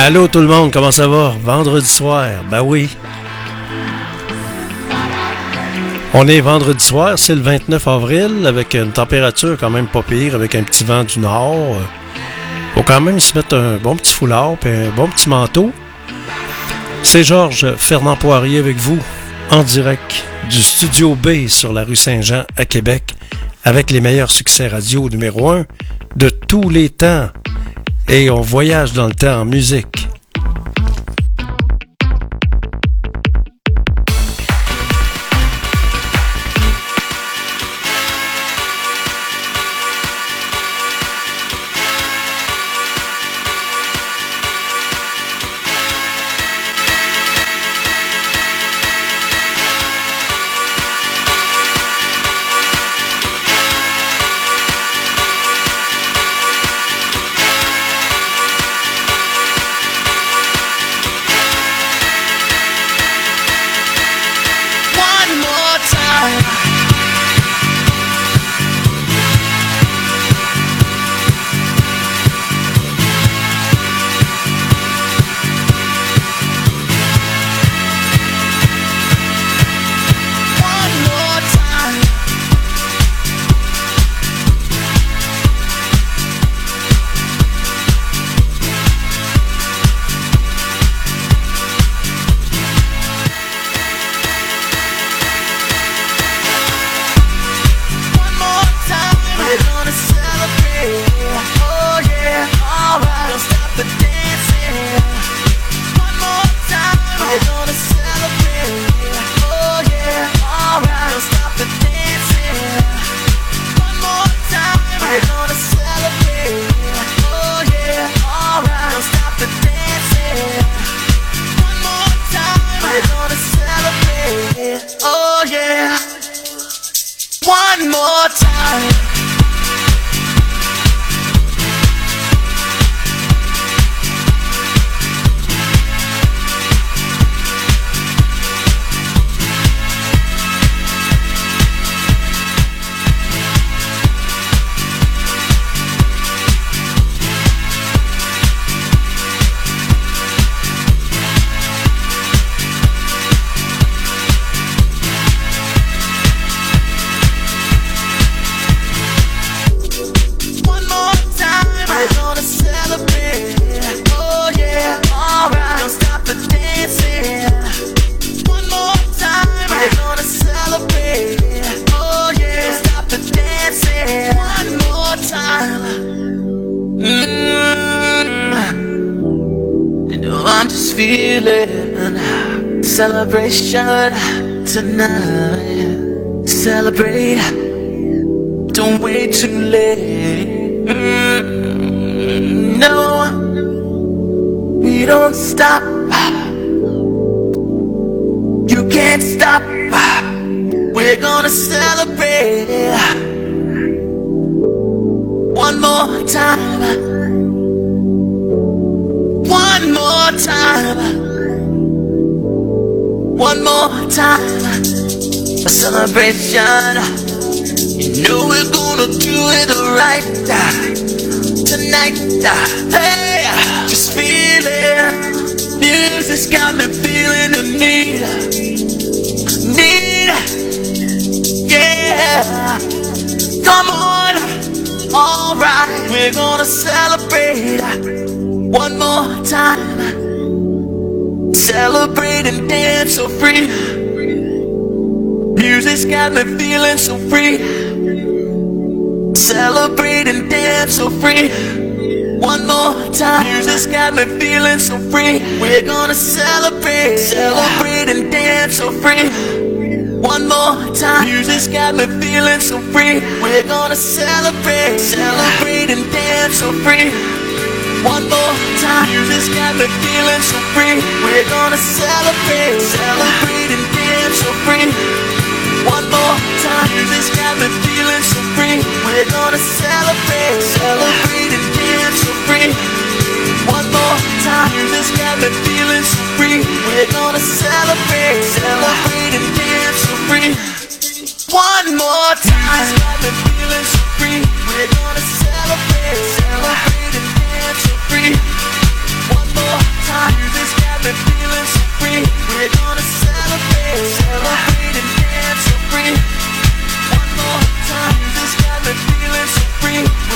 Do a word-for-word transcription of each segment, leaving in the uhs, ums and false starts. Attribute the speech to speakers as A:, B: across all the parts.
A: Allô tout le monde, comment ça va? Vendredi soir, ben oui. On est vendredi soir, c'est le vingt-neuf avril, avec une température quand même pas pire, avec un petit vent du nord. Faut quand même se mettre un bon petit foulard et un bon petit manteau. C'est Georges Fernand Poirier avec vous, en direct du Studio B sur la rue Saint-Jean à Québec, avec les meilleurs succès radio numéro un de tous les temps. Et on voyage dans le temps en musique.
B: Celebration tonight. Celebrate. Don't wait too late. Mm, no, we don't stop. You can't stop. We're gonna celebrate one more time. One more time. One more time, a celebration. You know we're gonna do it right tonight. Hey, just feel it. Music's got me feeling the need, need. Yeah, come on, alright. We're gonna celebrate one more time. Celebrate and dance so free. Music's got me feeling so free. Celebrate and dance so free. One more time. Music's got me feeling so free. We're gonna celebrate. Celebrate and dance so free. One more time. Music's got me feeling so free. We're gonna celebrate. Celebrate and dance so free. One more time, music's got me feeling so free. We're gonna celebrate, celebrate and dance so free. One more time, music's got me feeling so free. We're gonna celebrate, celebrate and dance so free. One more time, music's got me feeling so free. We're gonna celebrate, celebrate and dance so free. One more time, music's got me feeling so free. We're gonna celebrate, celebrate and dance so free. One more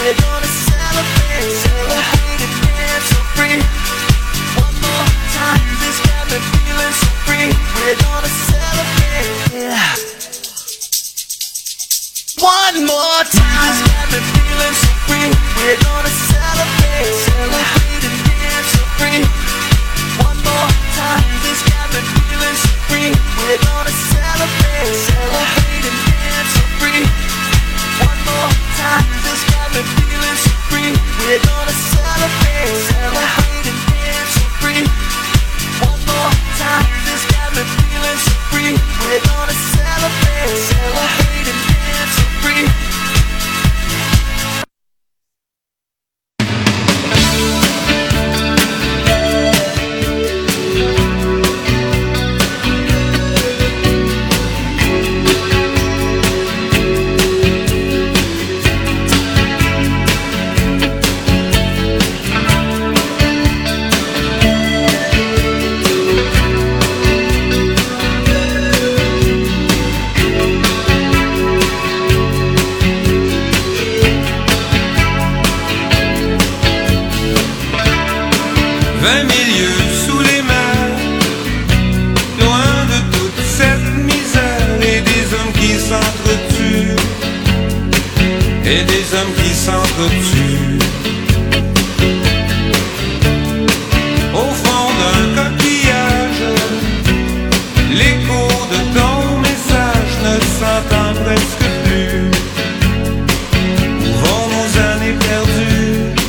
B: We're gonna celebrate, celebrate and dance so free. One more time, this got me feeling so free. We're gonna celebrate, yeah. One more time, this got me feeling so free. We're gonna celebrate, celebrate and dance so free. One more time, this got me feeling so free. We're gonna celebrate, celebrate and dance so free. One more time, this got me feeling so free. We're gonna celebrate, celebrate and dance so free. One more time, this got me feeling so free. We're gonna celebrate, celebrate and dance so free.
C: Vingt milieux sous les mains, loin de toute cette misère, et des hommes qui s'entretuent, et des hommes qui s'entretuent. Au fond d'un coquillage, l'écho de ton message ne s'entend presque plus. Où vont nos années perdues?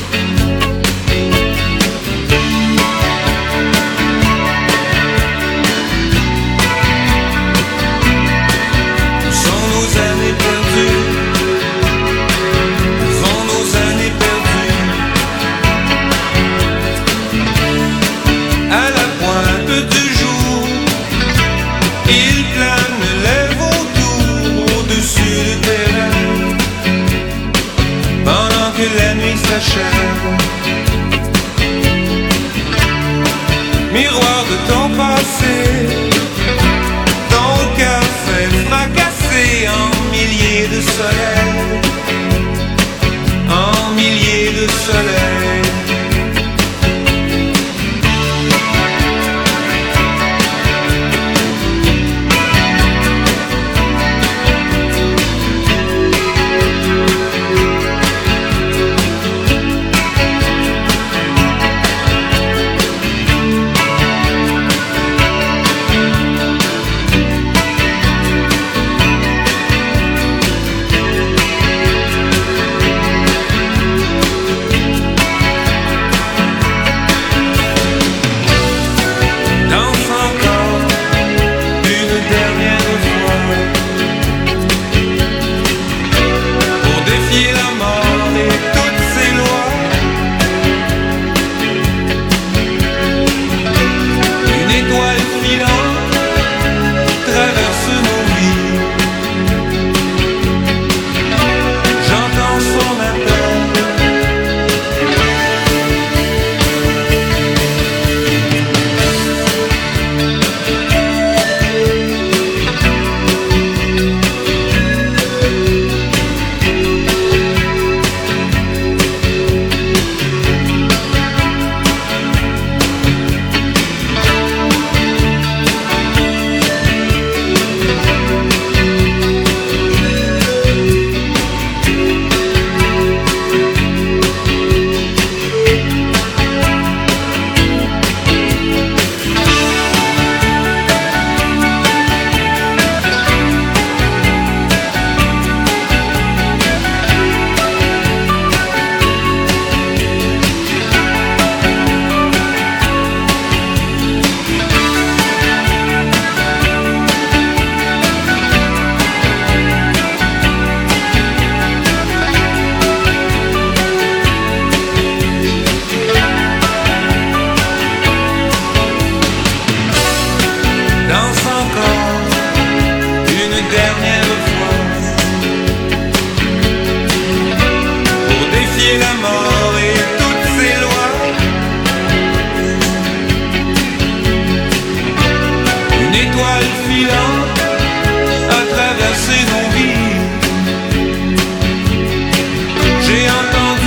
C: La nuit s'achève. Miroir de ton passé, ton cœur fait fracasser en milliers de soleils, en milliers de soleils.
B: J'ai entendu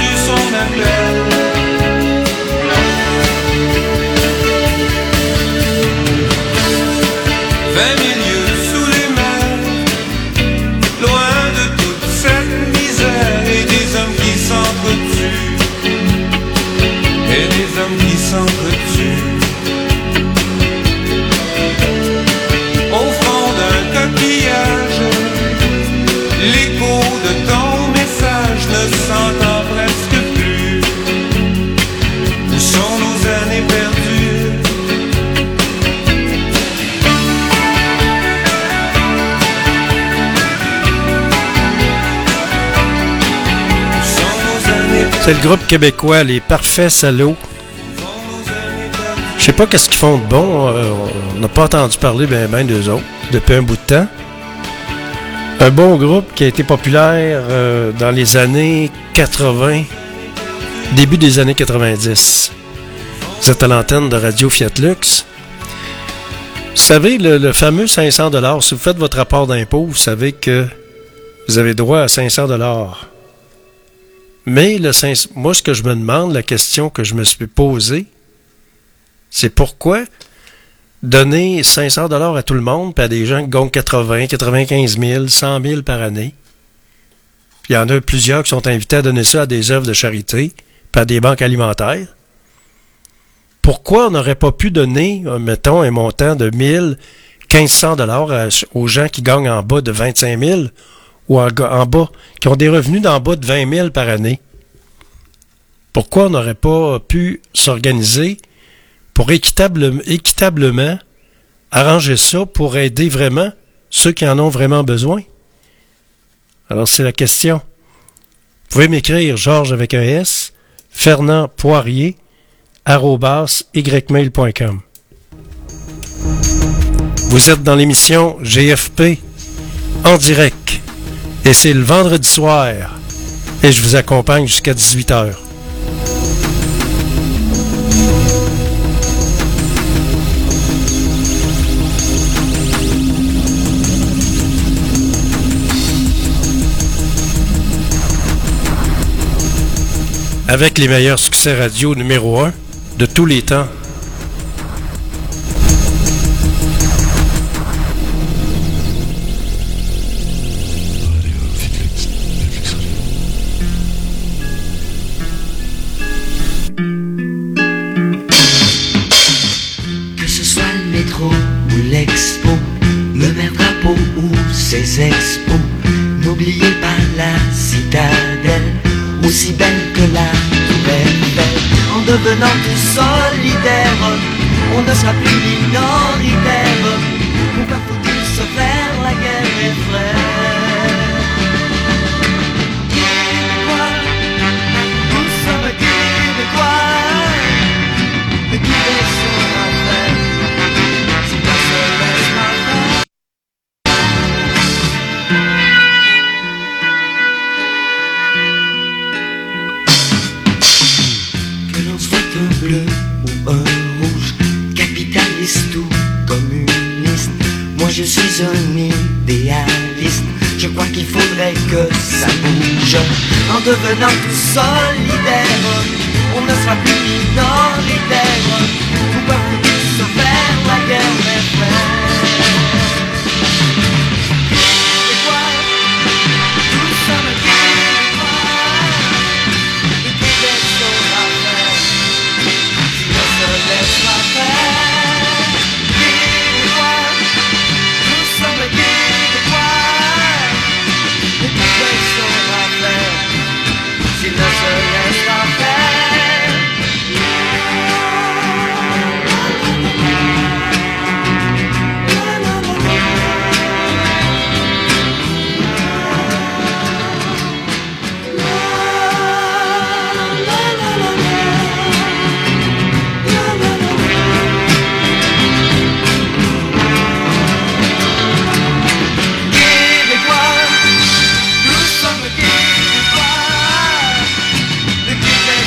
A: C'est le groupe québécois, les Parfaits Salauds. Je sais pas qu'est-ce qu'ils font de bon. Euh, on n'a pas entendu parler ben ben d'eux autres depuis un bout de temps. Un bon groupe qui a été populaire euh, dans les années quatre-vingts, début des années quatre-vingt-dix. Vous êtes à l'antenne de Radio Fiat Lux. Vous savez, le, le fameux cinq cents dollars, si vous faites votre rapport d'impôt, vous savez que vous avez droit à cinq cents dollars. Mais le cinq, moi, ce que je me demande, la question que je me suis posée, c'est pourquoi donner cinq cents dollars à tout le monde, puis à des gens qui gagnent quatre-vingts, quatre-vingt-quinze mille, cent mille par année. Puis il y en a plusieurs qui sont invités à donner ça à des œuvres de charité, puis à des banques alimentaires. Pourquoi on n'aurait pas pu donner, mettons, un montant de mille, quinze cents dollars aux gens qui gagnent en bas de vingt-cinq mille ou en, en bas, qui ont des revenus d'en bas de vingt mille par année? Pourquoi on n'aurait pas pu s'organiser pour équitable, équitablement arranger ça pour aider vraiment ceux qui en ont vraiment besoin? Alors, c'est la question. Vous pouvez m'écrire Georges avec un S, Fernand Poirier, arobase ymail point com. Vous êtes dans l'émission G F P en direct et c'est le vendredi soir et je vous accompagne jusqu'à dix-huit heures. Avec les meilleurs succès radio numéro un de tous les temps.
D: Que ce soit le métro ou l'expo, le maire drapeau ou ses expos, n'oubliez pas la citadelle, aussi belle que la tour Eiffel. En devenant plus solidaire, on ne sera plus minoritaire. Pourquoi faut-il se faire la guerre, mes frères? Québécois, nous sommes Québécois. Mais qui laisse son affaire si pas se laisse ma faire? Un bleu ou un rouge, capitaliste ou communiste, moi je suis un idéaliste. Je crois qu'il faudrait que ça bouge. En devenant tout solidaire, on ne sera plus minoritaire. Pourquoi faut-il se faire la guerre, mes frères? Québécois, nous sommes Québécois. Et Québec saura faire si on se laissera faire. Québécois, nous sommes Québécois. Et Québec saura faire si on se laissera faire. Québécois, nous sommes Québécois. Le Québec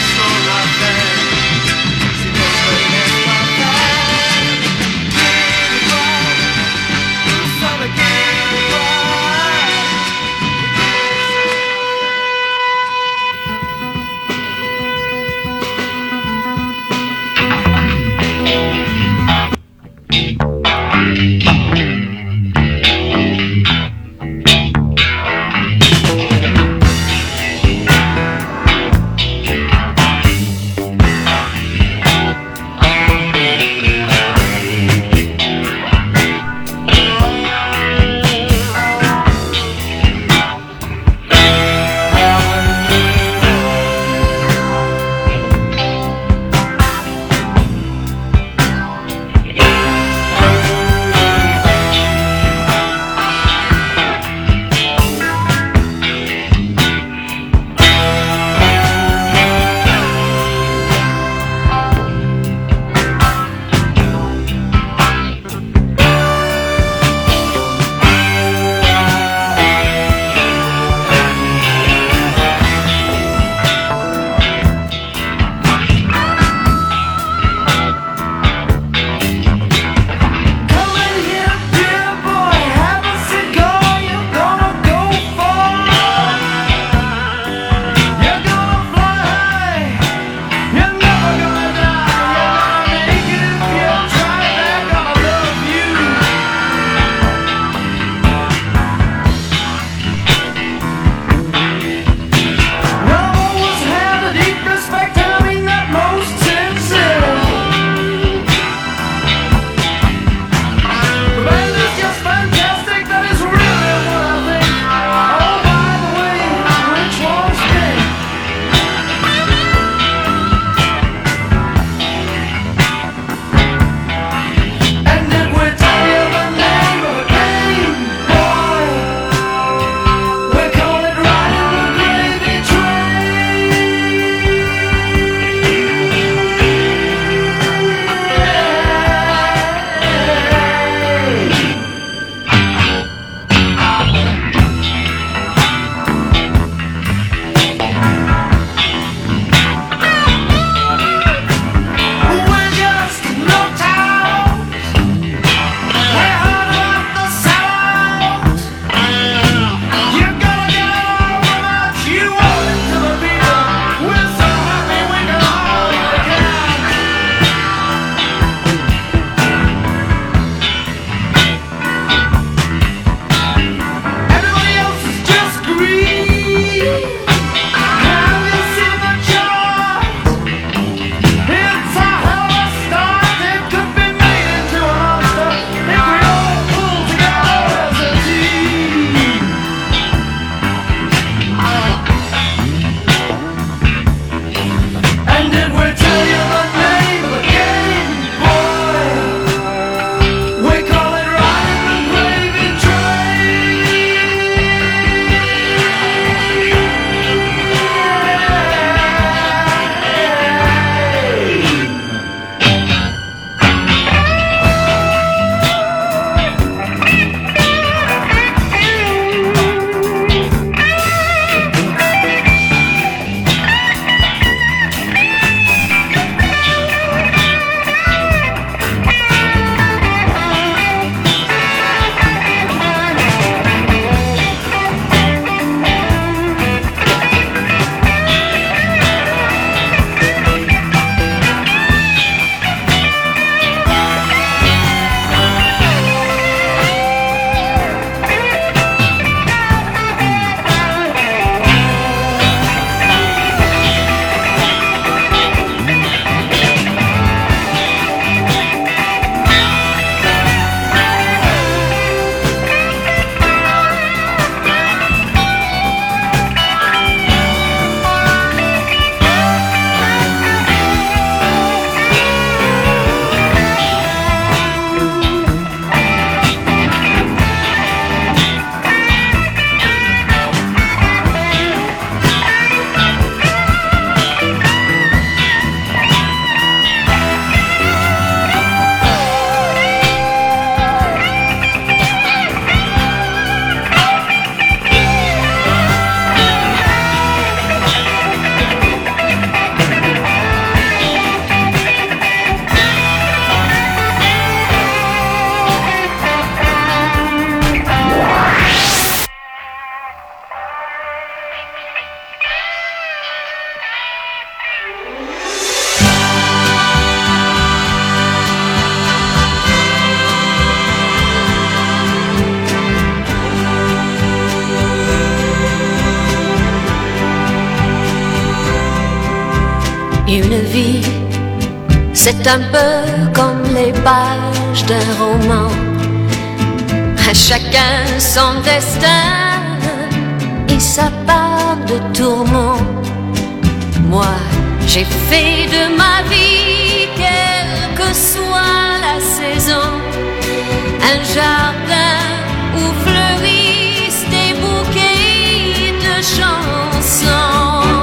E: Une vie, c'est un peu comme les pages d'un roman. À chacun son destin et sa part de tourment. Moi, j'ai fait de ma vie, quelle que soit la saison, un jardin où fleurissent des bouquets de chansons.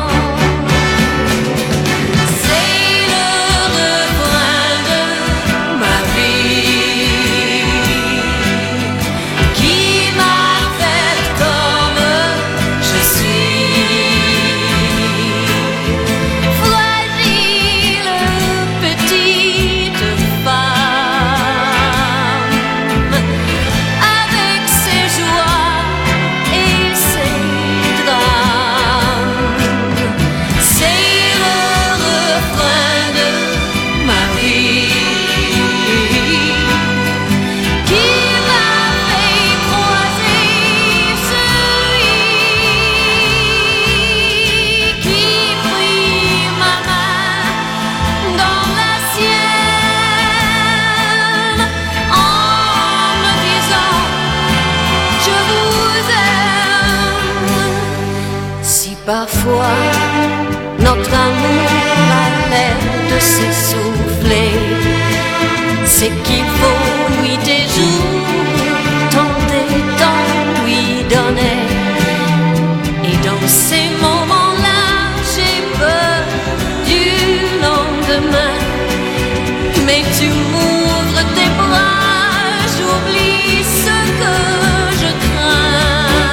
E: Parfois, notre amour a l'air de s'essouffler. C'est qu'il faut nuit et jour tenter d'en lui donner. Et dans ces moments-là, j'ai peur du lendemain. Mais tu m'ouvres tes bras, j'oublie ce que je crains.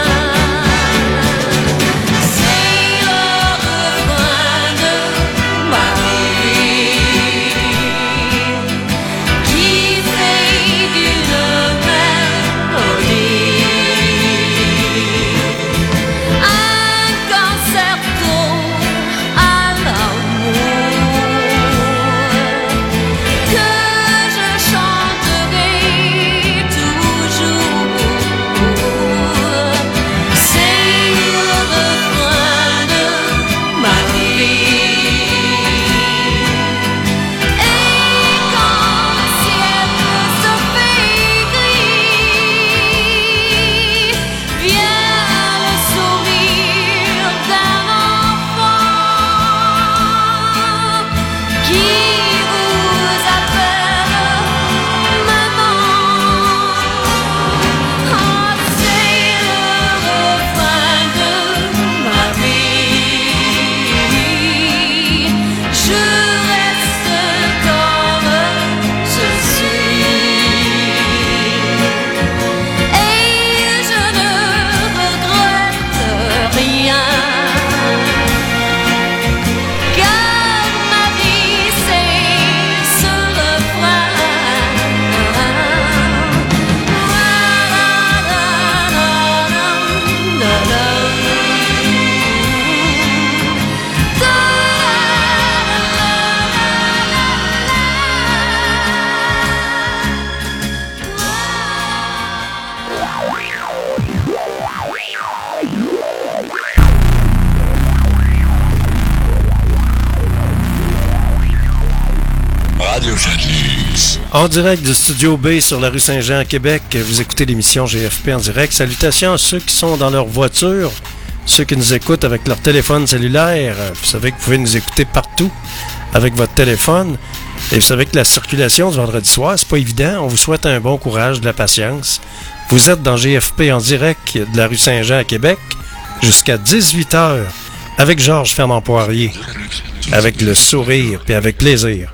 A: En direct du Studio B sur la rue Saint-Jean à Québec, vous écoutez l'émission G F P en direct. Salutations à ceux qui sont dans leur voiture, ceux qui nous écoutent avec leur téléphone cellulaire. Vous savez que vous pouvez nous écouter partout avec votre téléphone. Et vous savez que la circulation du vendredi soir, c'est pas évident. On vous souhaite un bon courage, de la patience. Vous êtes dans G F P en direct de la rue Saint-Jean à Québec jusqu'à dix-huit heures avec Georges Fernand Poirier, avec le sourire et avec plaisir.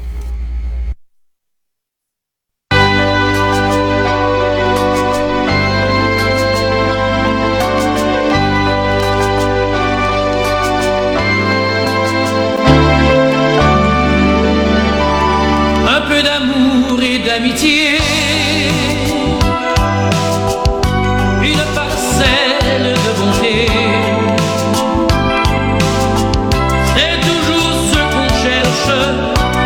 F: D'amitié, une parcelle de bonté, c'est toujours ce qu'on cherche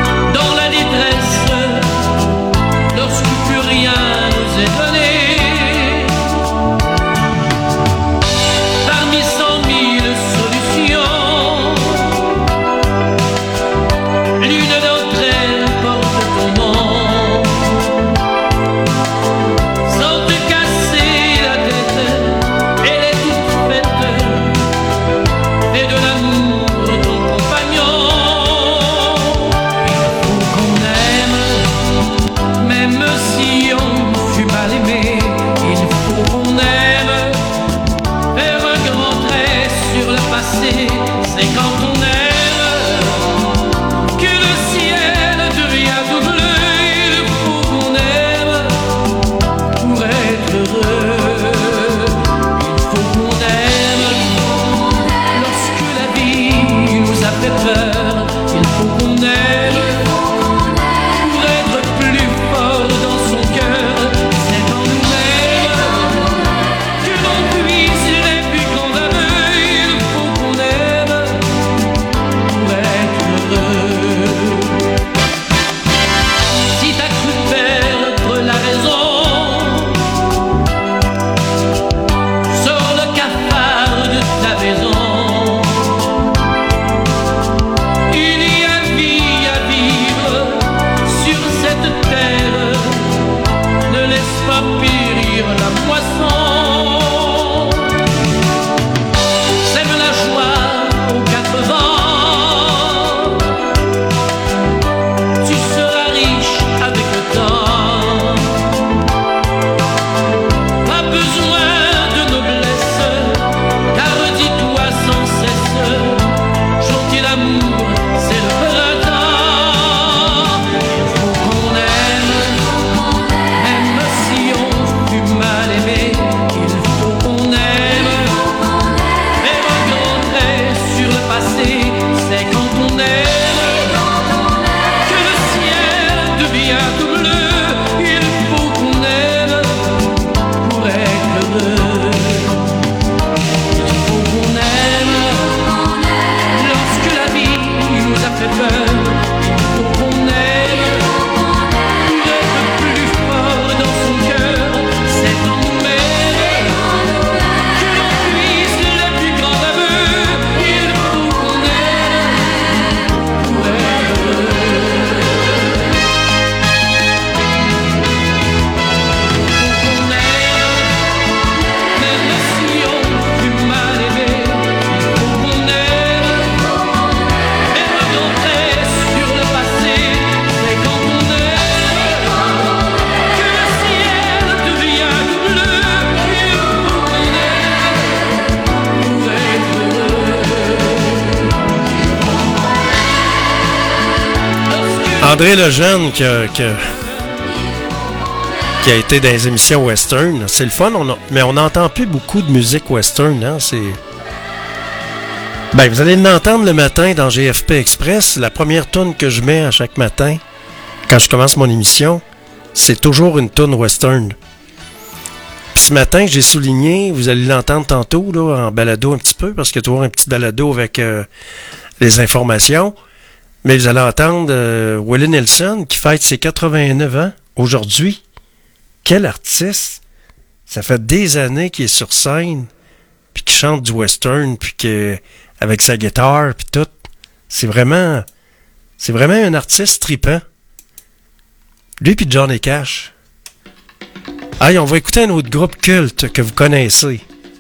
A: André Lejeune qui a, qui a, qui a été dans les émissions western. C'est le fun, on a, mais on n'entend plus beaucoup de musique western. Hein, c'est... Ben, vous allez l'entendre le matin dans G F P Express. La première tune que je mets à chaque matin, quand je commence mon émission, c'est toujours une tune western. Puis ce matin, j'ai souligné, vous allez l'entendre tantôt là, en balado un petit peu, parce qu'il y a toujours un petit balado avec euh, les informations. Mais vous allez entendre euh, Willie Nelson qui fête ses quatre-vingt-neuf ans aujourd'hui. Quel artiste! Ça fait des années qu'il est sur scène, puis qu'il chante du western, puis que avec sa guitare, puis tout. C'est vraiment, c'est vraiment un artiste tripant. Lui puis Johnny Cash. Allez, on va écouter un autre groupe culte que vous connaissez.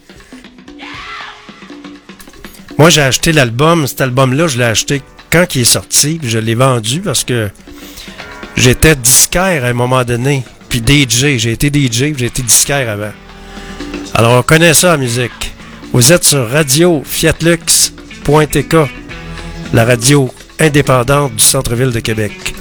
A: Moi, j'ai acheté l'album. Cet album-là, je l'ai acheté quand il est sorti. Je l'ai vendu parce que j'étais disquaire à un moment donné. Puis D J. J'ai été D J, j'ai été disquaire avant. Alors, on connaît ça, la musique. Vous êtes sur radio fiat lux point t k, la radio indépendante du centre-ville de Québec.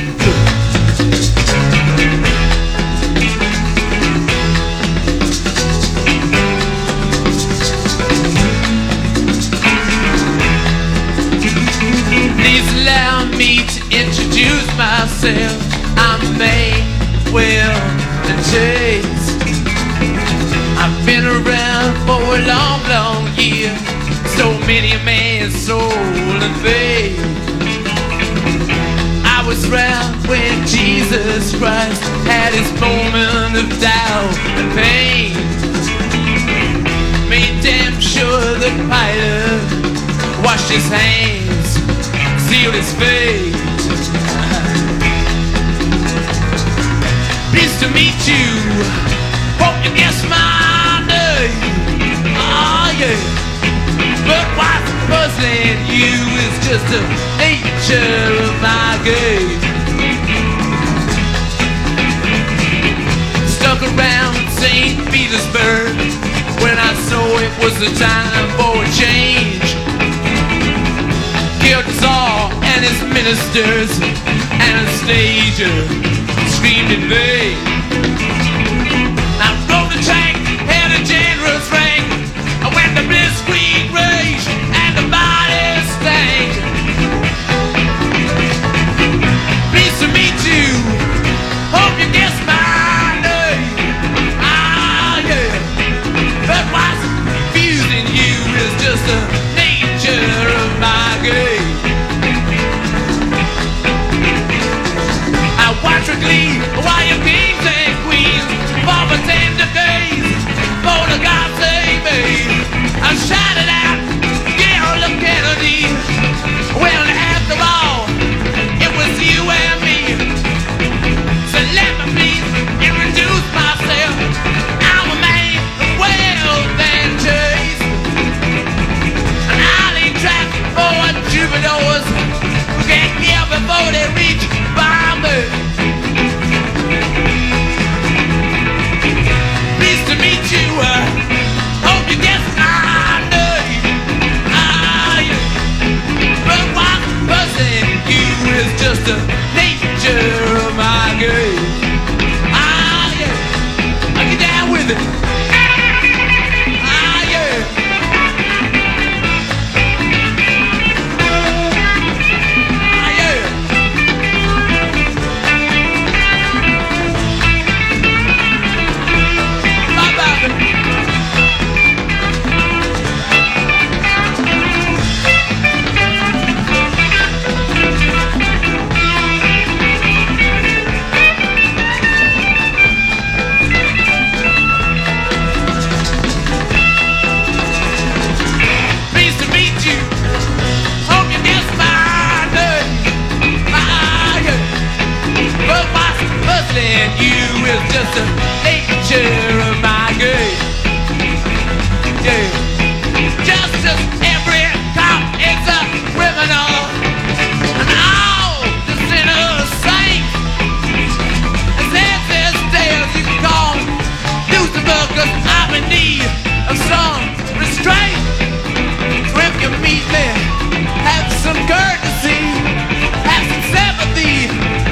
F: Please allow me to introduce myself. I'm Maywell and Chase. I've been around for a long, long year. So many a man's soul and faith. I was around when Jesus Christ had his moment of doubt and pain. Made damn sure that Pilate washed his hands, sealed his fate. Pleased to meet you. Hope you guess my name. Oh yeah. But what's puzzling you is just the nature of my game. Stuck around Saint Petersburg when I saw it was the time for a change. Killed the Tsar and his ministers, Anastasia screamed in vain. I rode the tank and a generous rank when the blitzkrieg raged and the bodies stank. Pleased to meet you. Hope you guess my name. Ah yeah. But what's confusing you is just the nature of my game. I watch with glee while your kings and queens fall for tender days. For the God save me. I shouted out, Gerald Kennedy. Well, after all, it was you and me. So let me please introduce myself. I'm a man of wealth and taste, and I'll lead track for troubadours who get here before they reach Bombay. Pleased to meet you. Uh, hope you guess my name. Ah, yeah. But what's buzzing you is just the nature of my game. Ah, yeah. I get down with it. Ah, yeah. Ah, yeah. Bye-bye. Pleased to meet you. Hope you guess my name. Ah, yeah. But what's puzzling you is just the nature of my game. Yeah. Just as every cop is a criminal, and all the sinners saints. As ancestors you can call Lucifer, 'cause I'm in need of some restraint. So if you meet me, have some courtesy, have some sympathy,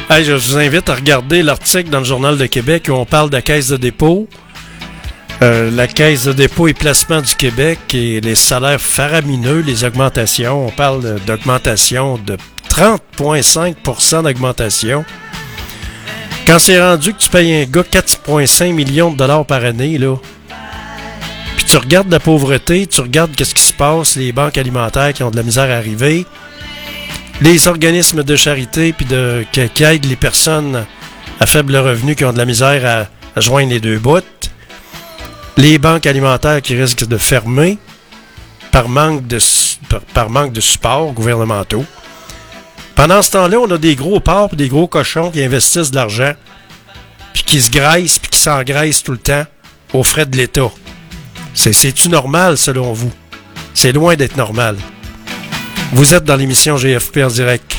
A: Hey, je vous invite à regarder l'article dans le Journal de Québec où on parle de la Caisse de dépôt. Euh, la Caisse de dépôt et placement du Québec et les salaires faramineux, les augmentations. On parle d'augmentation de trente virgule cinq pour cent d'augmentation. Quand c'est rendu que tu payes un gars quatre virgule cinq millions de dollars par année, là, puis tu regardes la pauvreté, tu regardes qu'est-ce qui se passe, les banques alimentaires qui ont de la misère à arriver, les organismes de charité puis de, qui, qui aident les personnes à faible revenu qui ont de la misère à, à joindre les deux bouts, les banques alimentaires qui risquent de fermer par manque de, par, par manque de support gouvernementaux. Pendant ce temps-là, on a des gros porcs et des gros cochons qui investissent de l'argent puis qui se graissent puis qui s'engraissent tout le temps aux frais de l'État. C'est, c'est-tu normal, selon vous? C'est loin d'être normal. Vous êtes dans l'émission G F P en direct.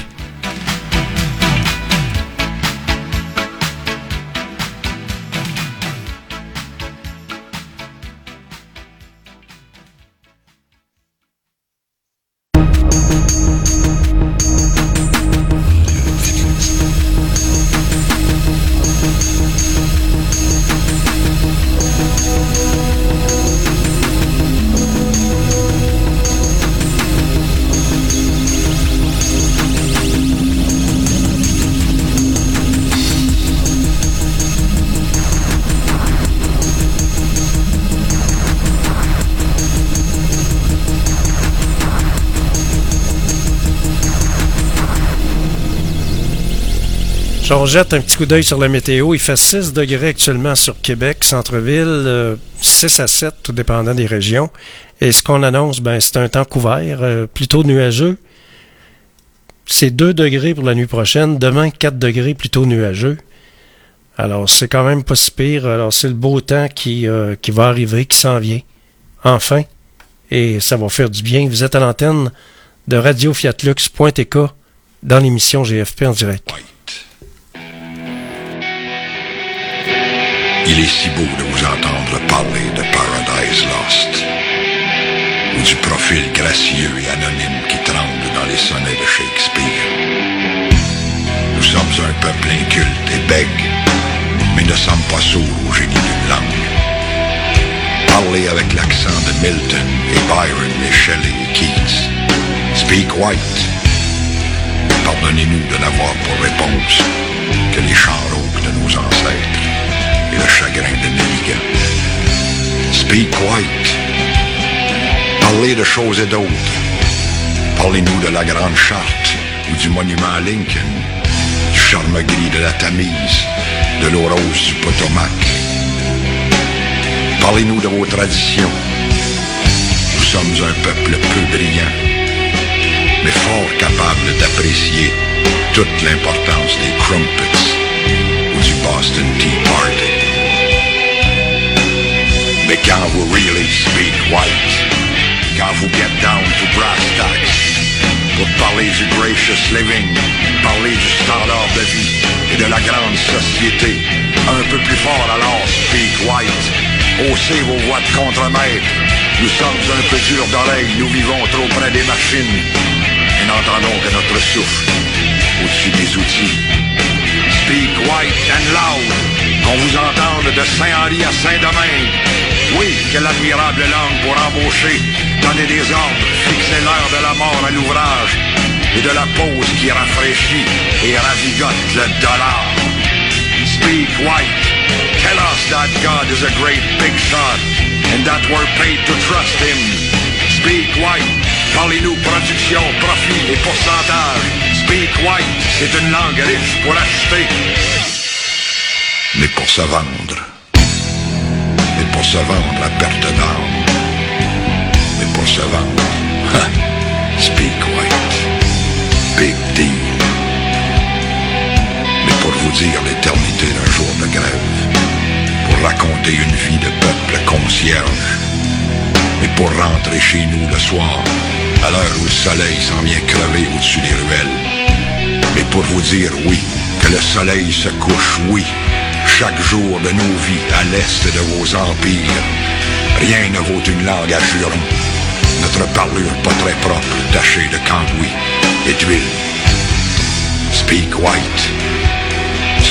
A: Si on jette un petit coup d'œil sur la météo, il fait six degrés actuellement sur Québec, centre-ville, euh, six à sept, tout dépendant des régions. Et ce qu'on annonce, ben, c'est un temps couvert, euh, plutôt nuageux. C'est deux degrés pour la nuit prochaine. Demain, quatre degrés, plutôt nuageux. Alors, c'est quand même pas si pire. Alors, c'est le beau temps qui, euh, qui va arriver, qui s'en vient. Enfin. Et ça va faire du bien. Vous êtes à l'antenne de radio fiat lux point t k dans l'émission G F P en direct.
G: Il est si beau de vous entendre parler de Paradise Lost, ou du profil gracieux et anonyme qui tremble dans les sonnets de Shakespeare. Nous sommes un peuple inculte et bègue, mais ne sommes pas sourds au génie d'une langue. Parlez avec l'accent de Milton et Byron et Shelley et Keats. Speak white. Pardonnez-nous de n'avoir pour réponse que les chants rauques de nos ancêtres et le chagrin de navigants. Speak white. Parlez de choses et d'autres. Parlez-nous de la Grande Charte ou du monument à Lincoln, du charme gris de la Tamise, de l'eau rose du Potomac. Parlez-nous de vos traditions. Nous sommes un peuple peu brillant, mais fort capable d'apprécier toute l'importance des crumpets ou du Boston Tea Party. Mais quand vous really speak white, quand vous get down to brass tacks, pour parler du gracious living, parler du standard de vie et de la grande société, un peu plus fort alors, speak white, haussez vos voix de contremaître. Nous sommes un peu durs d'oreille, nous vivons trop près des machines et n'entendons que notre souffle au-dessus des outils. Speak white and loud, qu'on vous entende de Saint-Henri à Saint-Domingue. Oui, quelle admirable langue pour embaucher, donner des ordres, fixer l'heure de la mort à l'ouvrage et de la pause qui rafraîchit et ravigote le dollar. Speak white, tell us that God is a great big shot and that we're paid to trust him. Speak white, parlez-nous production, profit et pourcentage. Speak white, c'est une langue riche pour acheter, mais pour se vendre. Mais pour se vendre à perte d'âme. Mais pour se vendre, ha, speak white, big deal. Mais pour vous dire l'éternité d'un jour de grève, pour raconter une vie de peuple concierge, mais pour rentrer chez nous le soir, à l'heure où le soleil s'en vient crever au-dessus des ruelles, mais pour vous dire oui, que le soleil se couche, oui, chaque jour de nos vies à l'est de vos empires. Rien ne vaut une langue à juron. Notre parlure pas très propre, tachée de cambouis et d'huile. Speak white,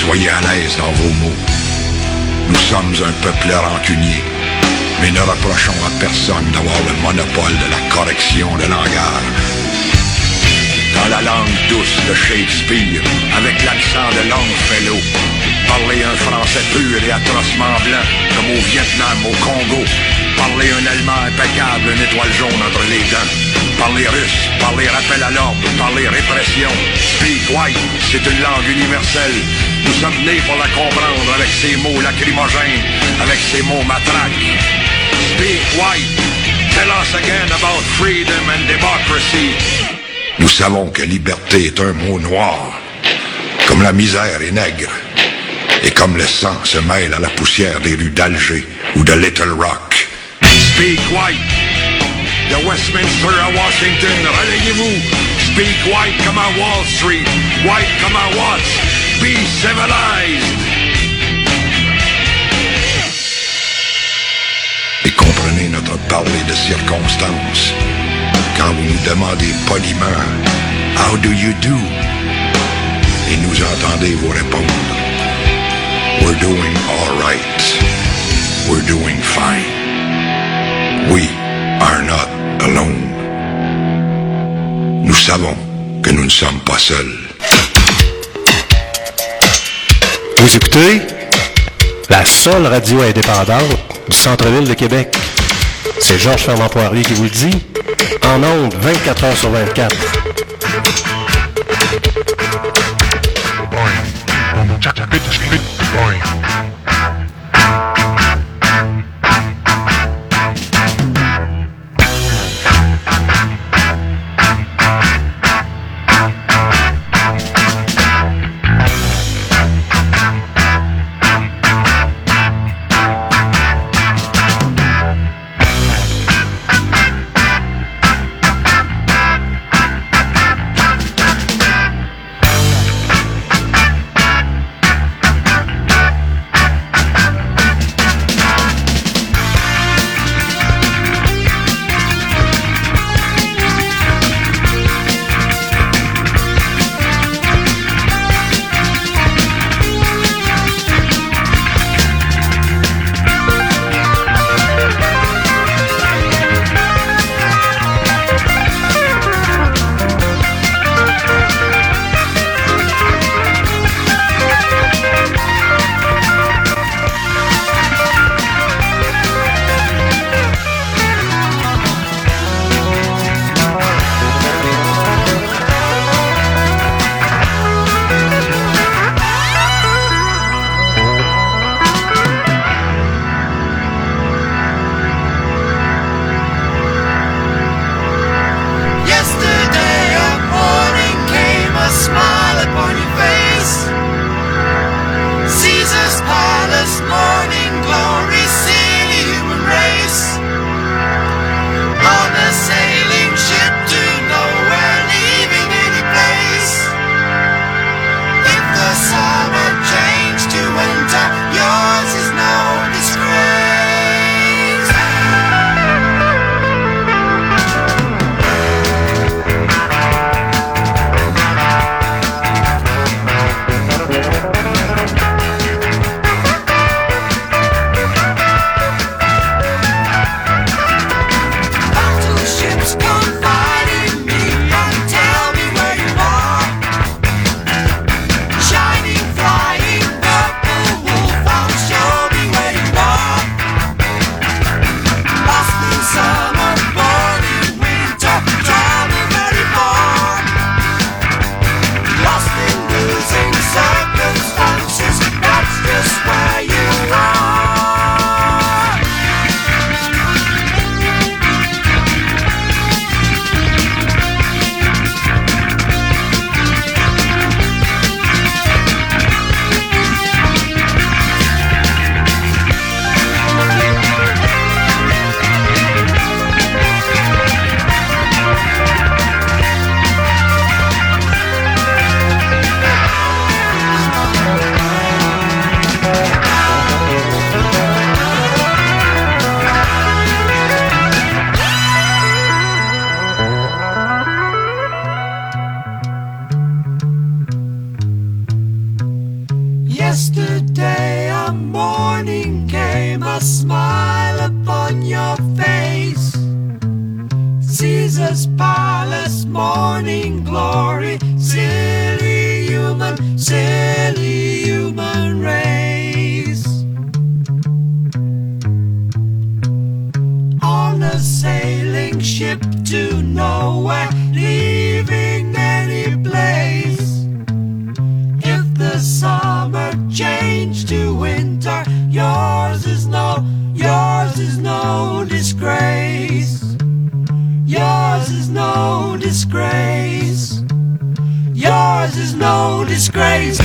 G: Soyez à l'aise dans vos mots. Nous sommes un peuple rancunier, mais ne reprochons à personne d'avoir le monopole de la correction de langage. Dans la langue douce de Shakespeare, avec l'accent de Longfellow, parler un français pur et atrocement blanc, comme au Vietnam, au Congo. Parler un allemand impeccable, une étoile jaune entre les dents. Parler russe, parler rappel à l'ordre, parler répression. Speak white, c'est une langue universelle. Nous sommes nés pour la comprendre avec ces mots lacrymogènes, avec ces mots matraques. Speak white, tell us again about freedom and democracy. Nous savons que liberté est un mot noir, comme la misère est nègre, et comme le sang se mêle à la poussière des rues d'Alger ou de Little Rock. Speak white, de Westminster à Washington, relayez-vous. Speak white comme à Wall Street, white comme à Watts. Be civilized. Et comprenez notre parler de circonstance. Quand vous nous demandez poliment « How do you do ?» et nous entendez vous répondre « We're doing all right. We're doing fine. We are not alone. » Nous savons que nous ne sommes pas seuls.
A: Vous écoutez la seule radio indépendante du centre-ville de Québec. C'est Georges Fernand Poirier qui vous le dit. En ondes, vingt-quatre heures sur vingt-quatre.
H: endless, parlous morning glory. Silly human, silly human race. On a sailing ship to nowhere, leaving any place. If the summer changed to winter, yours is no, yours is no disgrace. Yours is no disgrace. Yours is no disgrace.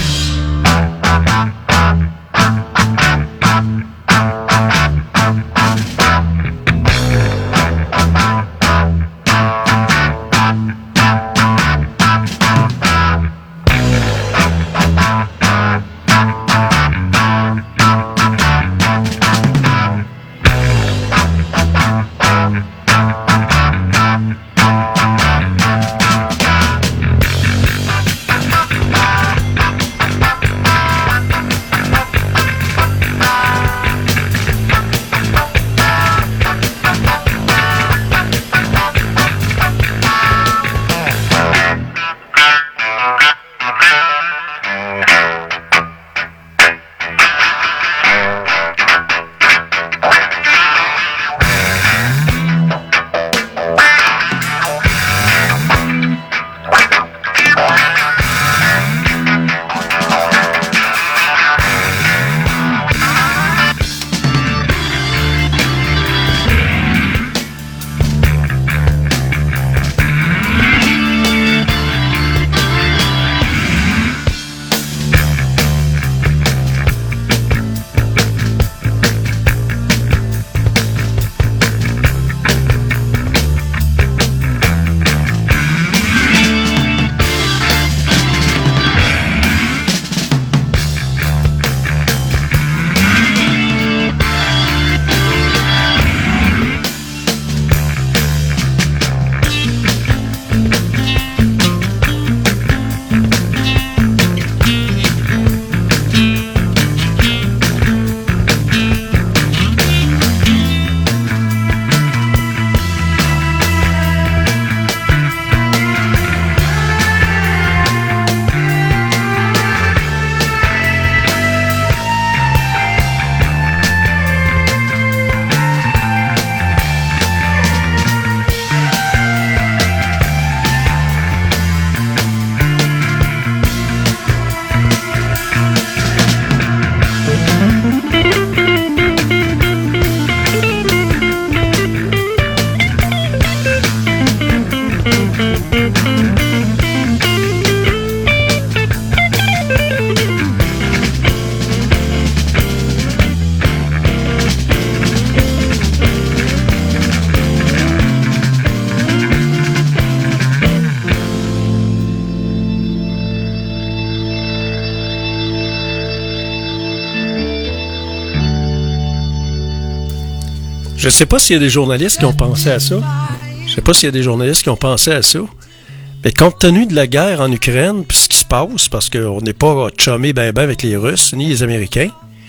A: Je sais pas s'il y a des journalistes qui ont pensé à ça. Je sais pas s'il y a des journalistes qui ont pensé à ça. Mais compte tenu de la guerre en Ukraine, puis ce qui se passe, parce qu'on n'est pas chumé ben ben avec les Russes, ni les Américains,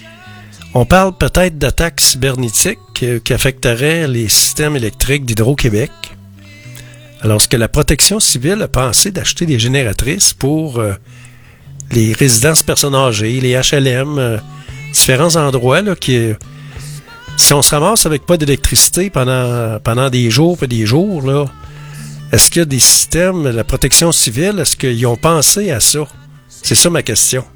A: on parle peut-être d'attaques cybernétiques euh, qui affecteraient les systèmes électriques d'Hydro-Québec. Alors, est-ce que la protection civile a pensé d'acheter des génératrices pour euh, les résidences personnes âgées, les H L M, euh, différents endroits là, qui... Euh, si on se ramasse avec pas d'électricité pendant, pendant des jours et des jours, là, est-ce qu'il y a des systèmes, la protection civile, est-ce qu'ils ont pensé à ça? C'est ça ma question.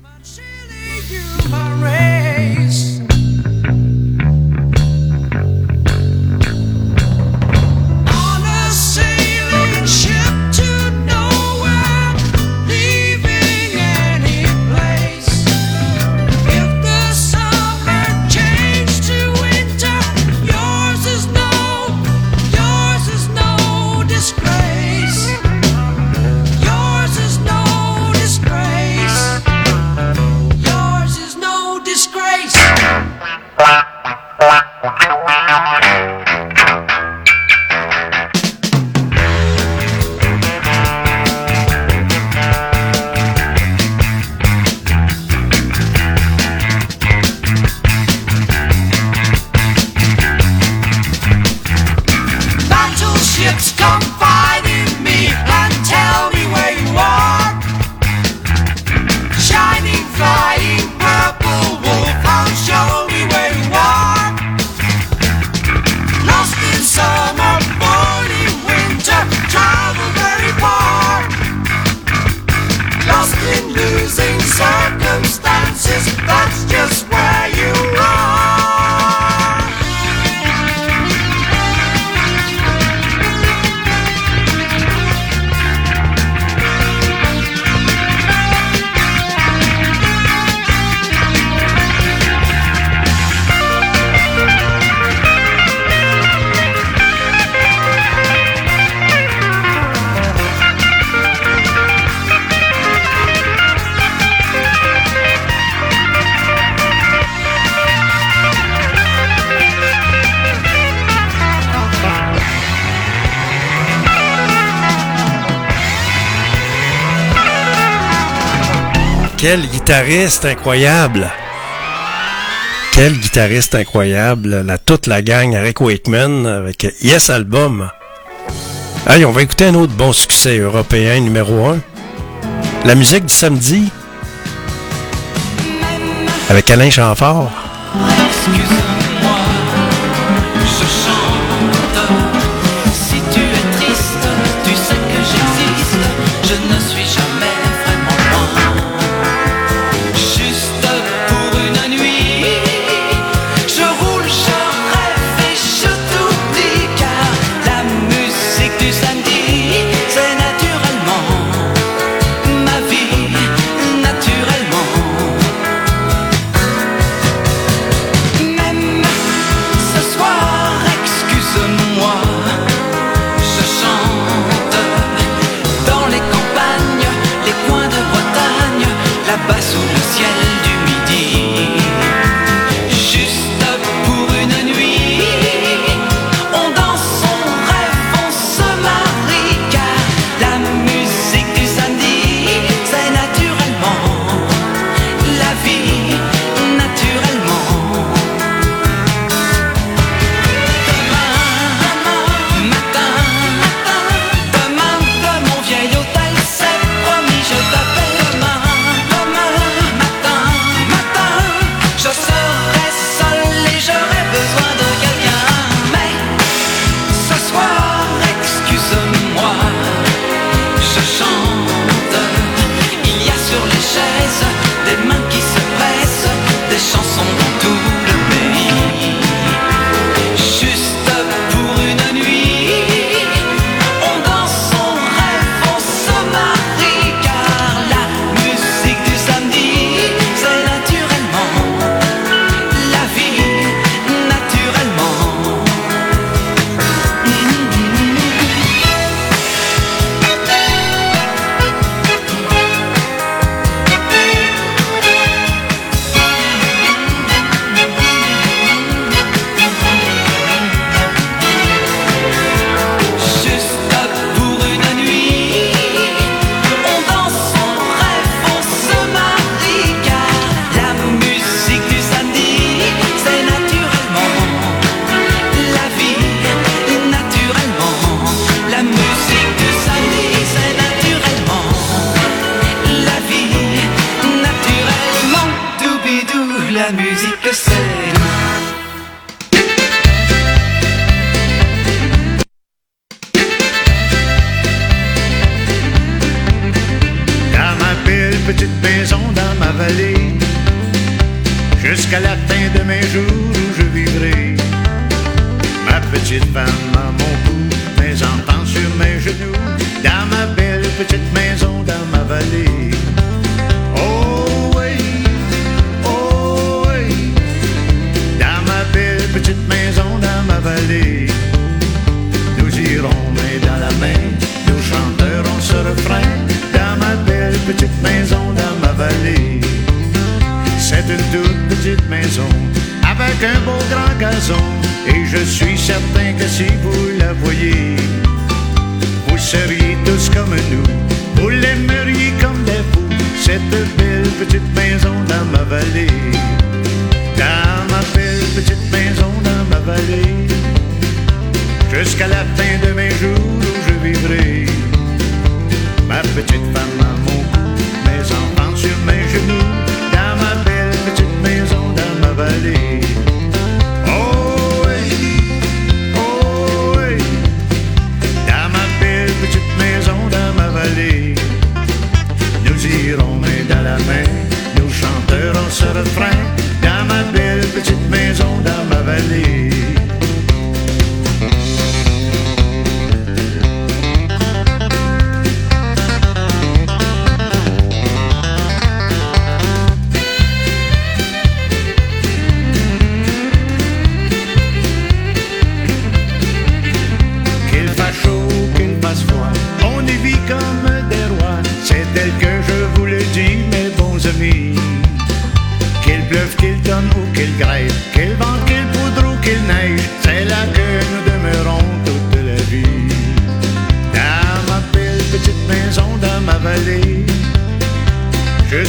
H: Battleships come fighting.
A: quel guitariste incroyable! Quel guitariste incroyable! La, toute la gang Rick Wakeman avec Yes Album. Allez, on va écouter un autre bon succès européen numéro un. La musique du samedi avec Alain Chamfort.
H: Excuse-moi, je chante. Si tu es triste, tu sais que j'existe. Je ne suis jamais vraiment loin. Juste pour une nuit, je roule, je rêve et je t'oublie. Car la musique du samedi, c'est naturellement ma vie, naturellement. Même ce soir, excuse-moi, je chante dans les campagnes, les coins de Bretagne, là-bas sous le ciel du midi. Juste pour une nuit, on danse, on rêve, on se marie. Car la musique du samedi, c'est naturellement la vie, naturellement. Demain matin, demain de mon vieil hôtel, c'est promis, je t'appelle. Demain, demain matin, matin, je serai seul et j'aurai besoin de quelqu'un. Mais ce soir, excuse-moi, je chante. Il y a sur les chaises des mains qui se pressent, des chansons dans tout le pays. Juste pour une nuit, on danse, on rêve, on se marie. Car la musique du samedi, c'est naturellement la vie, naturellement. Juste pour une nuit, on danse, on rêve, on se marie. Car la musique du samedi, c'est naturellement la vie, naturellement. La musique du samedi, c'est naturellement la vie, naturellement. Doubidou, la musique c'est.
I: Dans ma belle petite maison dans ma vallée, jusqu'à la fin de mes jours où je vivrai. Ma petite femme à mon cou, mes enfants sur mes genoux, dans ma belle petite maison dans ma vallée. Oh oui, oh oui, dans ma belle petite maison dans ma vallée. Nous irons main dans la main, nous chanterons ce refrain, dans ma belle petite maison dans ma vallée. C'est une toute petite maison, avec un beau grand gazon, et je suis certain que si vous la voyez, vous seriez tous comme nous, vous l'aimeriez comme des fous, cette belle petite maison dans ma vallée. Dans ma belle petite maison dans ma vallée, jusqu'à la fin de mes jours où je vivrai. Ma petite femme à mon cou, mes enfants sur mes genoux, dans ma belle petite maison dans ma vallée. Oh oui, oh oui, dans ma belle petite maison dans ma vallée. Nous irons main dans la main, nous chanterons ce refrain, dans ma belle petite maison dans ma vallée.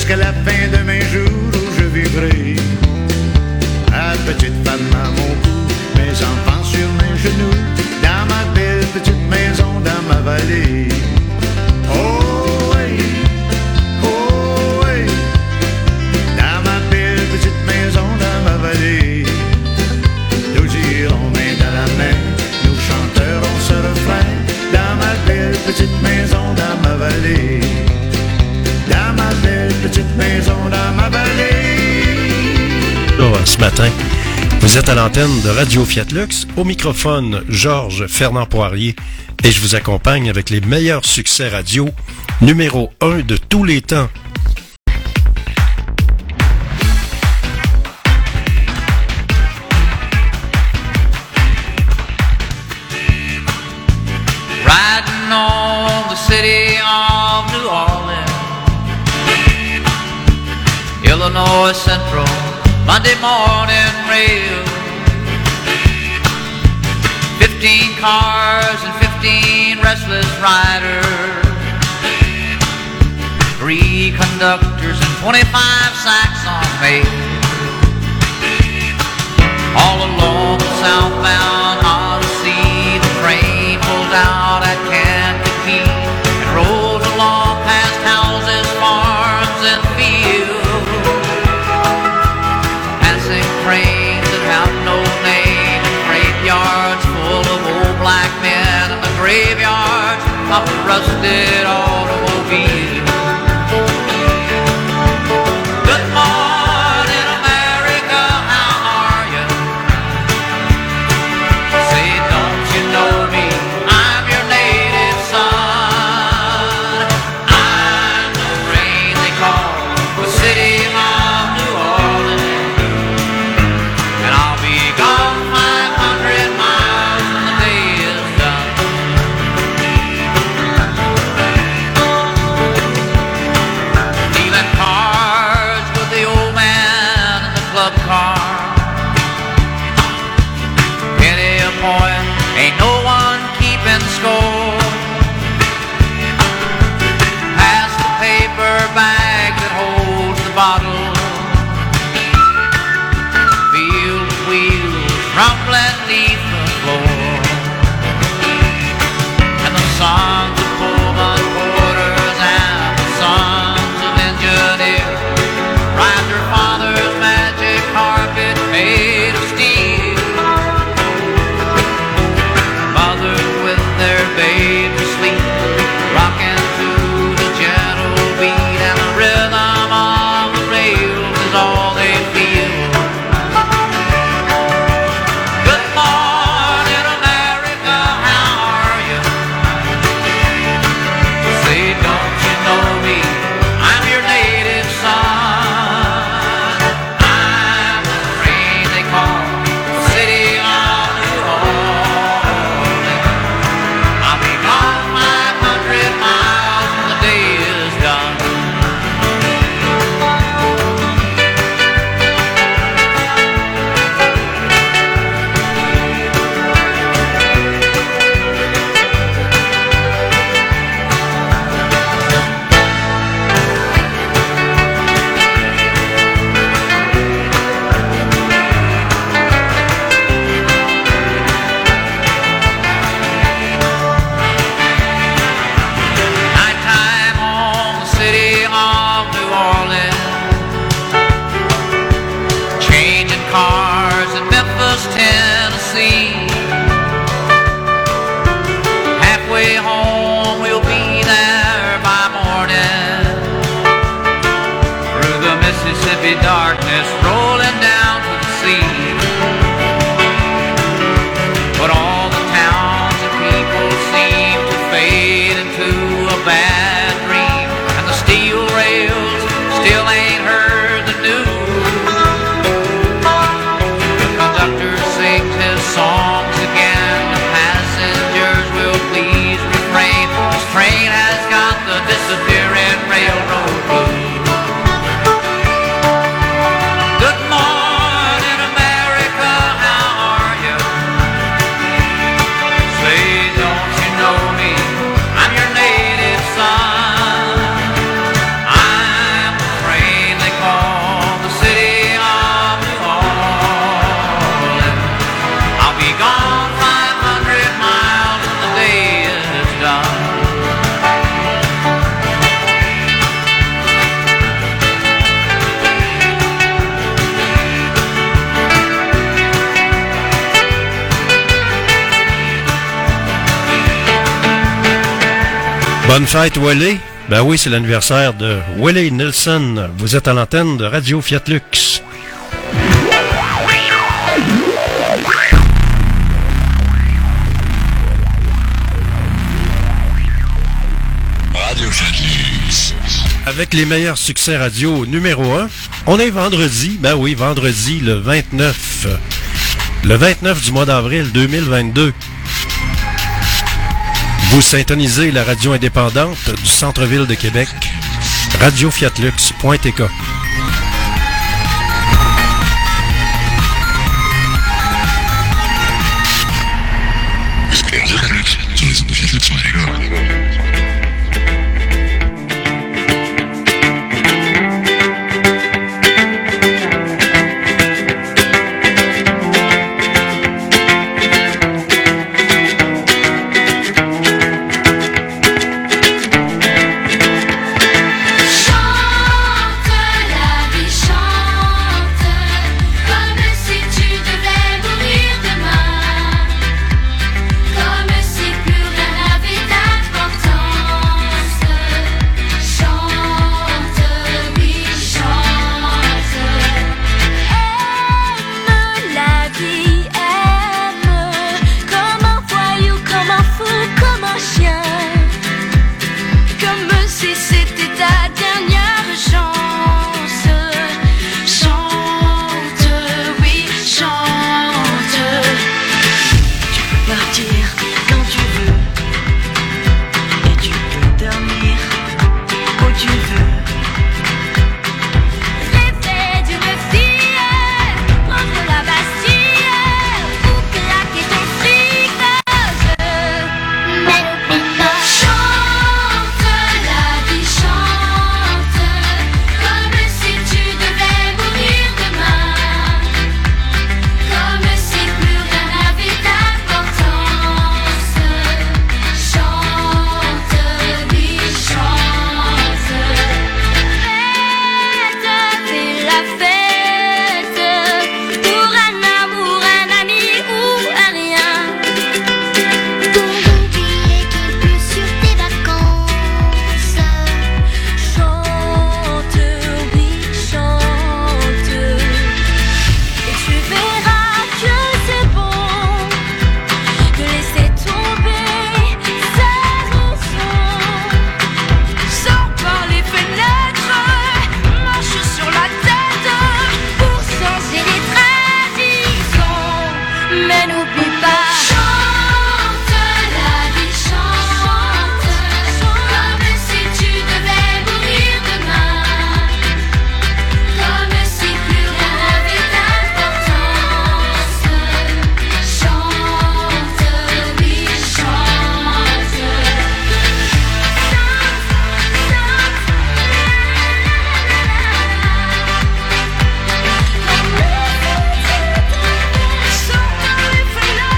I: jusqu'à la fin de mes jours où je vivrai. Ma petite femme à mon cou, mes enfants sur mes genoux, dans ma belle petite maison dans ma vallée. Oh oui, oh oui, dans ma belle petite maison dans ma vallée. Nous irons main dans la main, nous chanterons ce refrain, dans ma belle petite maison dans ma vallée. Dans ma belle petite maison dans ma vallée.
A: Oh, ce matin, vous êtes à l'antenne de Radio Fiat Lux, au microphone Georges Fernand Poirier, et je vous accompagne avec les meilleurs succès radio, numéro un de tous les temps.
F: Riding on the city of New Orleans, Illinois Central, Monday morning rail. Fifteen cars and fifteen restless riders, three conductors and twenty-five sacks on mail. All along the southbound Odyssey, the train pulls out at Kankakee and rolls along past houses, farms, and fields, passing trains that have no name, and graveyards full of old black men, and the graveyards of the rusted automobile. Good morning, America, how are you? Say, don't you know me? I'm your native son. I'm the rain they call the city of New Orleans, and I'll be gone five hundred miles when the day is done. Dealing cards with the old man in the club car. Penny a point, ain't no one keeping score. Pass the paper bag that holds the bottle. Feel the wheels rumbling beneath the floor, and the songs of Pullman porters and the sons of engineers ride their father's magic carpet made of steel. Mothers with their babes asleep, rocking to the gentle beat, and the rhythm of the rails is all they feel. Good morning.
A: Bonne fête, Willie. Ben oui, c'est l'anniversaire de Willie Nelson. Vous êtes à l'antenne de Radio Fiat Lux.
G: Radio Fiat Lux.
A: Avec les meilleurs succès radio numéro un, on est vendredi. Ben oui, vendredi le vingt-neuf. Le vingt-neuf du mois d'avril deux mille vingt-deux. Vous syntonisez la radio indépendante du centre-ville de Québec, radio fiat lux point t k.
J: Chante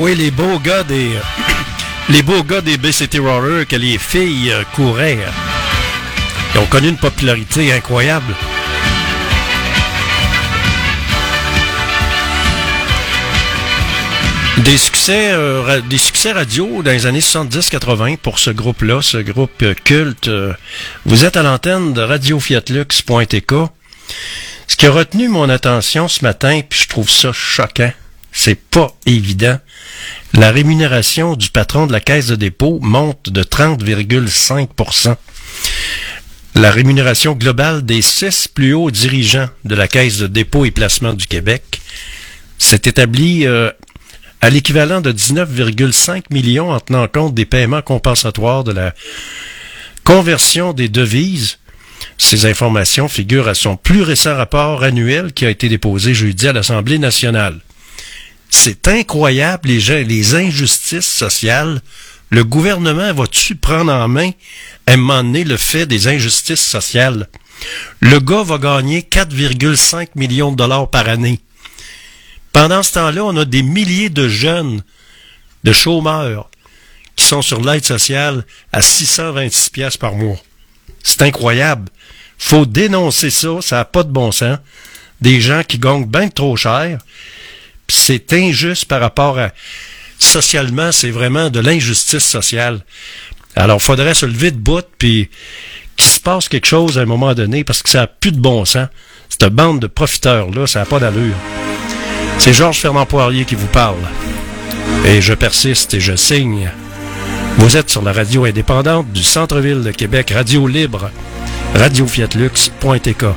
A: oui, les beaux gars des... les beaux gars des Bay City Rollers, que les filles euh, couraient. Ils ont connu une popularité incroyable. Des succès, euh, ra- des succès radio dans les années soixante-dix quatre-vingt pour ce groupe-là, ce groupe euh, culte. Euh, vous êtes à l'antenne de radio fiat lux point t k. Ce qui a retenu mon attention ce matin, puis je trouve ça choquant, c'est pas évident. La rémunération du patron de la Caisse de dépôt monte de trente virgule cinq pour cent. La rémunération globale des six plus hauts dirigeants de la Caisse de dépôt et placement du Québec s'est établie euh, à l'équivalent de dix-neuf virgule cinq millions en tenant compte des paiements compensatoires de la conversion des devises. Ces informations figurent à son plus récent rapport annuel qui a été déposé jeudi à l'Assemblée nationale. C'est incroyable, les, gens, les injustices sociales. Le gouvernement va-tu prendre en main, à un moment donné, le fait des injustices sociales? Le gars va gagner quatre virgule cinq millions de dollars par année. Pendant ce temps-là, on a des milliers de jeunes, de chômeurs, qui sont sur l'aide sociale à six cent vingt-six piastres par mois. C'est incroyable. Faut dénoncer ça, ça n'a pas de bon sens. Des gens qui gagnent bien trop cher. Pis c'est injuste par rapport à... Socialement, c'est vraiment de l'injustice sociale. Alors, il faudrait se lever de bout, puis qu'il se passe quelque chose à un moment donné, parce que ça n'a plus de bon sens. Cette bande de profiteurs-là, ça n'a pas d'allure. C'est Georges Fernand Poirier qui vous parle. Et je persiste et je signe. Vous êtes sur la radio indépendante du centre-ville de Québec, Radio Libre, radio fiat lux point t k.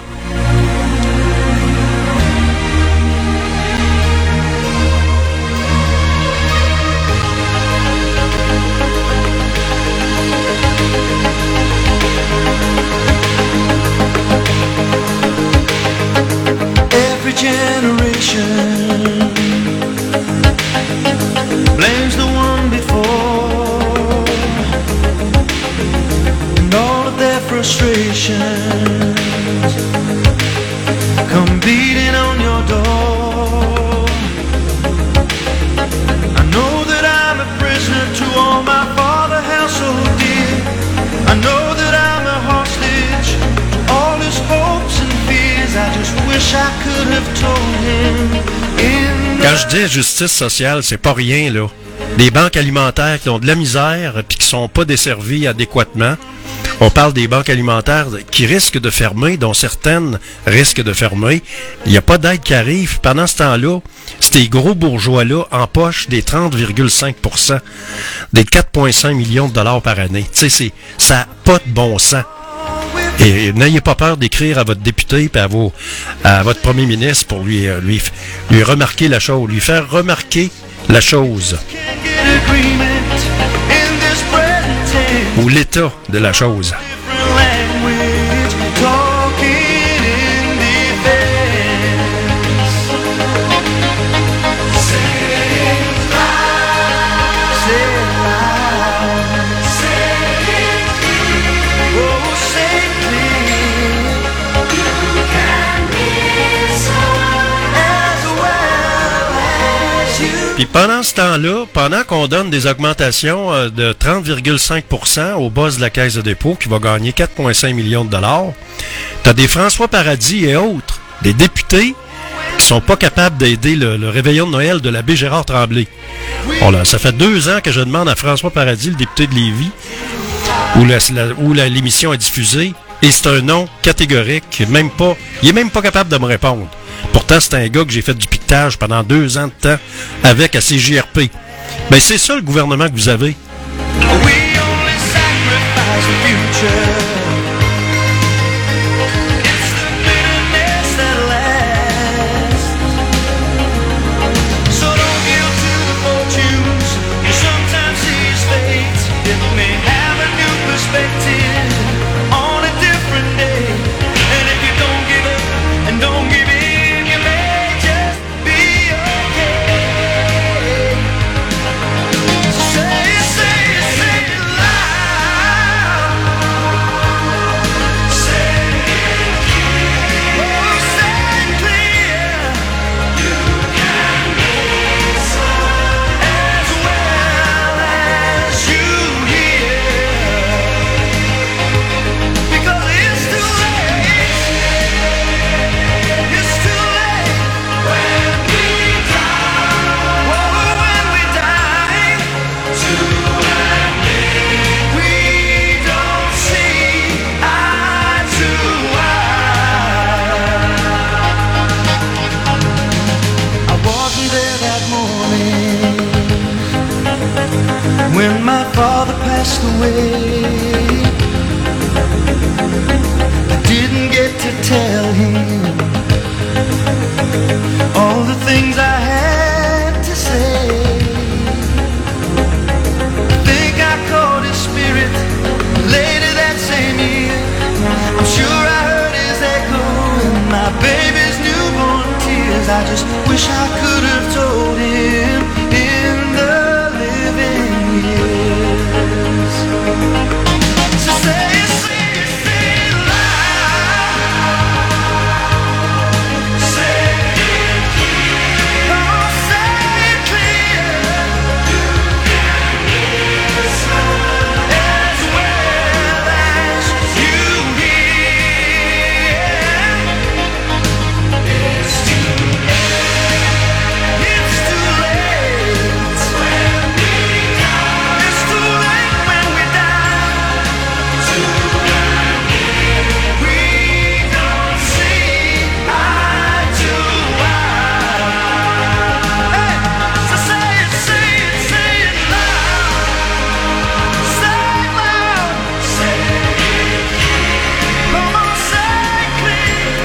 B: Every generation blames the one before, and all of their frustrations come beating on your door. I know that I'm a prisoner to all my father held so dear. I know that I'm a hostage to all his hopes and fears. I just wish I could have told him in the...
A: Quand je dis justice sociale, c'est pas rien, là. Des banques alimentaires qui ont de la misère puis qui sont pas desservies adéquatement. On parle des banques alimentaires qui risquent de fermer, dont certaines risquent de fermer. Il n'y a pas d'aide qui arrive. Pendant ce temps-là, ces gros bourgeois-là empochent des trente virgule cinq pour cent, des quatre virgule cinq millions de dollars par année. Tu sais, c'est, ça n'a pas de bon sens. Et n'ayez pas peur d'écrire à votre député et à, vos, à votre premier ministre pour lui, lui, lui remarquer la chose, lui faire remarquer la chose. Ou l'état de la chose. Puis pendant ce temps-là, pendant qu'on donne des augmentations euh, de trente virgule cinq pour cent au boss de la Caisse de dépôt, qui va gagner quatre virgule cinq millions de dollars, t'as des François Paradis et autres, des députés qui sont pas capables d'aider le, le réveillon de Noël de l'abbé Gérard Tremblay. Bon, là, ça fait deux ans que je demande à François Paradis, le député de Lévis, où, la, la, où la, l'émission est diffusée, et c'est un non catégorique, même pas, il est même pas capable de me répondre. Pourtant, c'est un gars que j'ai fait du piquetage pendant deux ans de temps avec à C J R P. Ben, c'est ça le gouvernement que vous avez.
B: words I just wish I could have told him in the living years. So say it, say it, say it loud. Say it clear. Oh, say it clear. As well as you hear. It's too late. It's too late. When we die. It's too late when we die. We don't see eye to eye. Hey, so say it, say it, say it loud. Say it loud. Say it clear. Come on, say it clear.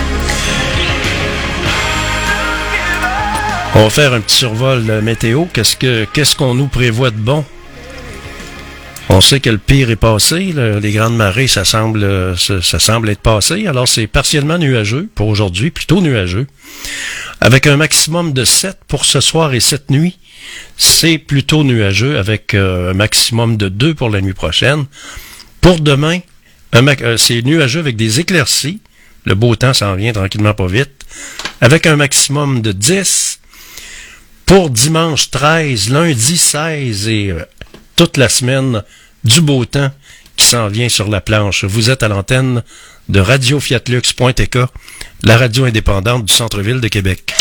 A: On va faire un petit survol de météo. Qu'est-ce que qu'est-ce qu'on nous prévoit de bon? On sait que le pire est passé. là. Les grandes marées, ça semble, euh, ça, ça semble être passé. Alors, c'est partiellement nuageux pour aujourd'hui, plutôt nuageux. Avec un maximum de sept pour ce soir et cette nuit. C'est plutôt nuageux avec euh, un maximum de deux pour la nuit prochaine. Pour demain, un ma- euh, c'est nuageux avec des éclaircies. Le beau temps s'en vient tranquillement pas vite. Avec un maximum de dix. Pour dimanche treize, lundi seize et euh, toute la semaine, du beau temps qui s'en vient sur la planche. Vous êtes à l'antenne de radio fiat lux point t k, la radio indépendante du centre-ville de Québec.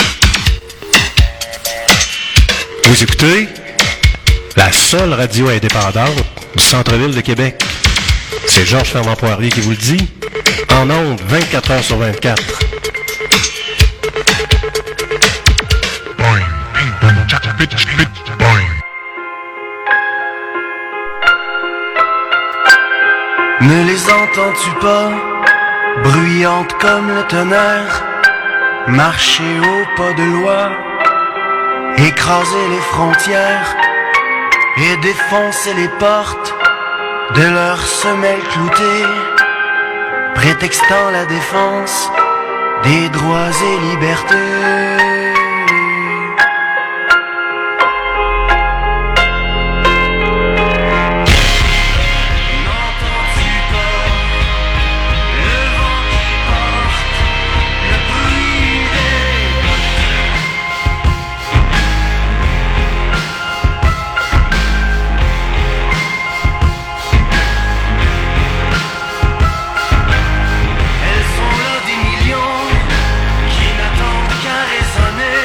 A: Vous écoutez la seule radio indépendante du centre-ville de Québec. C'est Georges Fernand Poirier qui vous le dit, en ondes vingt-quatre heures sur vingt-quatre.
B: Ne les entends-tu pas, bruyantes comme le tonnerre, marcher au pas de loi, écraser les frontières et défoncer les portes de leurs semelles cloutées, prétextant la défense des droits et libertés. Elles sont là des millions qui n'attendent qu'à raisonner.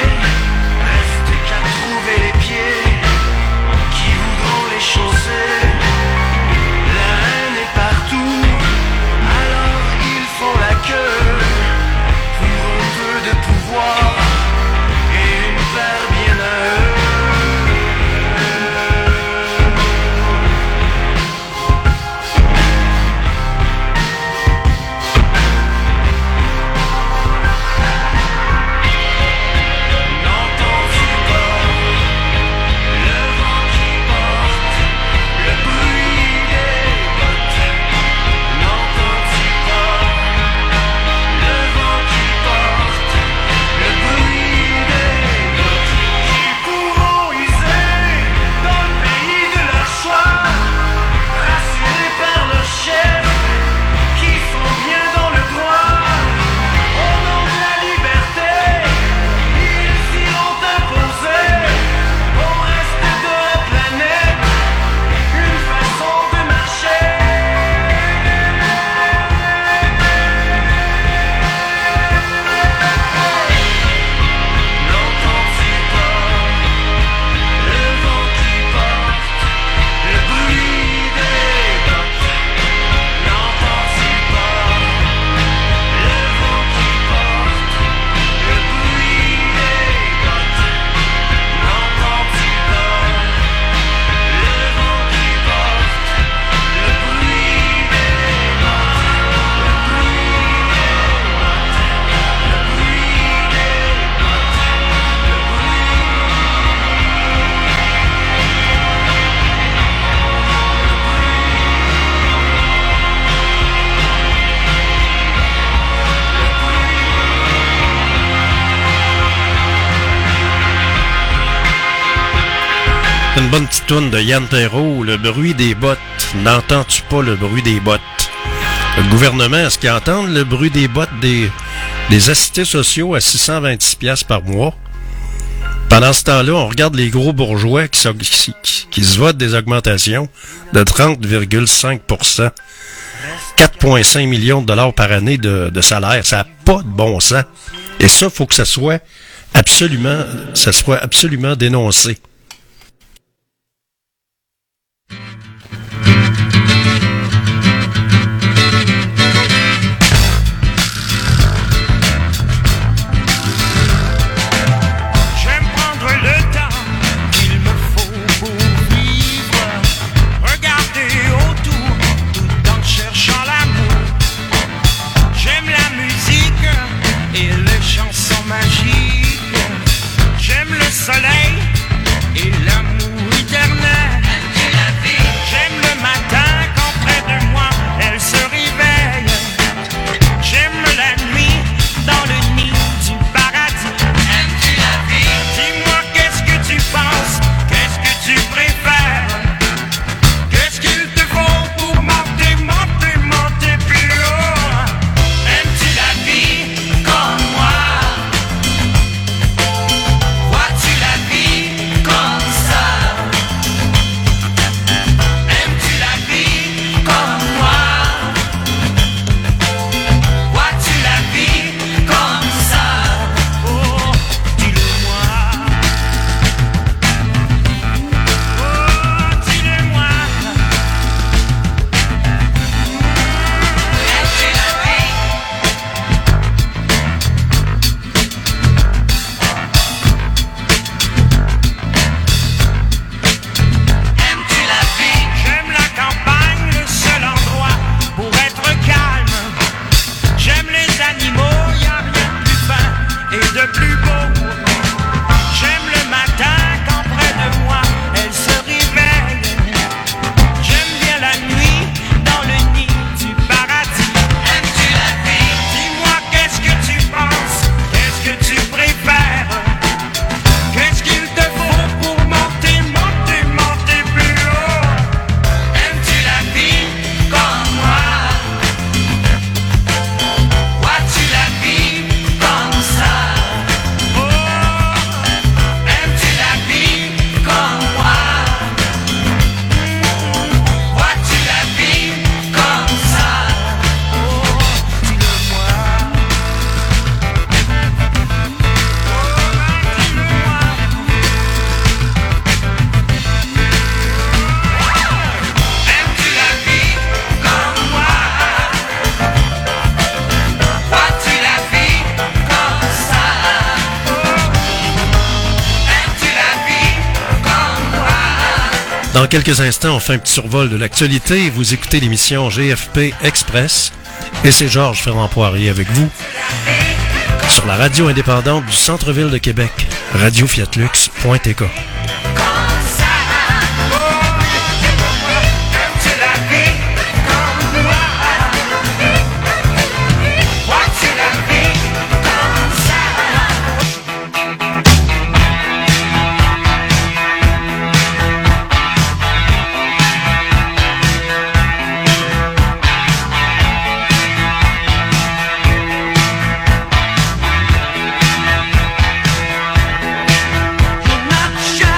A: Une bonne petite toune de Yann Terreau, le bruit des bottes. N'entends-tu pas le bruit des bottes? Le gouvernement, est-ce qu'ils entendent le bruit des bottes des, des assistés sociaux à six cent vingt-six piastres par mois? Pendant ce temps-là, on regarde les gros bourgeois qui, qui, qui, qui se votent des augmentations de trente virgule cinq pour cent. quatre virgule cinq millions de dollars par année de, de salaire. Ça n'a pas de bon sens. Et ça, il faut que ça soit absolument, ça soit absolument dénoncé.
H: Soleil et l'amour éternel. J'aime le matin quand près de moi elle se réveille. J'aime la nuit dans le nid du paradis. Aimes-tu la vie? Dis-moi qu'est-ce que tu penses, qu'est-ce que tu préfères? Qu'est-ce qu'il te faut pour monter, monter, monter plus haut? Aimes-tu la vie comme moi?
A: Dans quelques instants, on fait un petit survol de l'actualité. Vous écoutez l'émission G F P Express et c'est Georges Ferrand-Poirier avec vous sur la radio indépendante du centre-ville de Québec, radio fiat lux point t k.
H: Shine.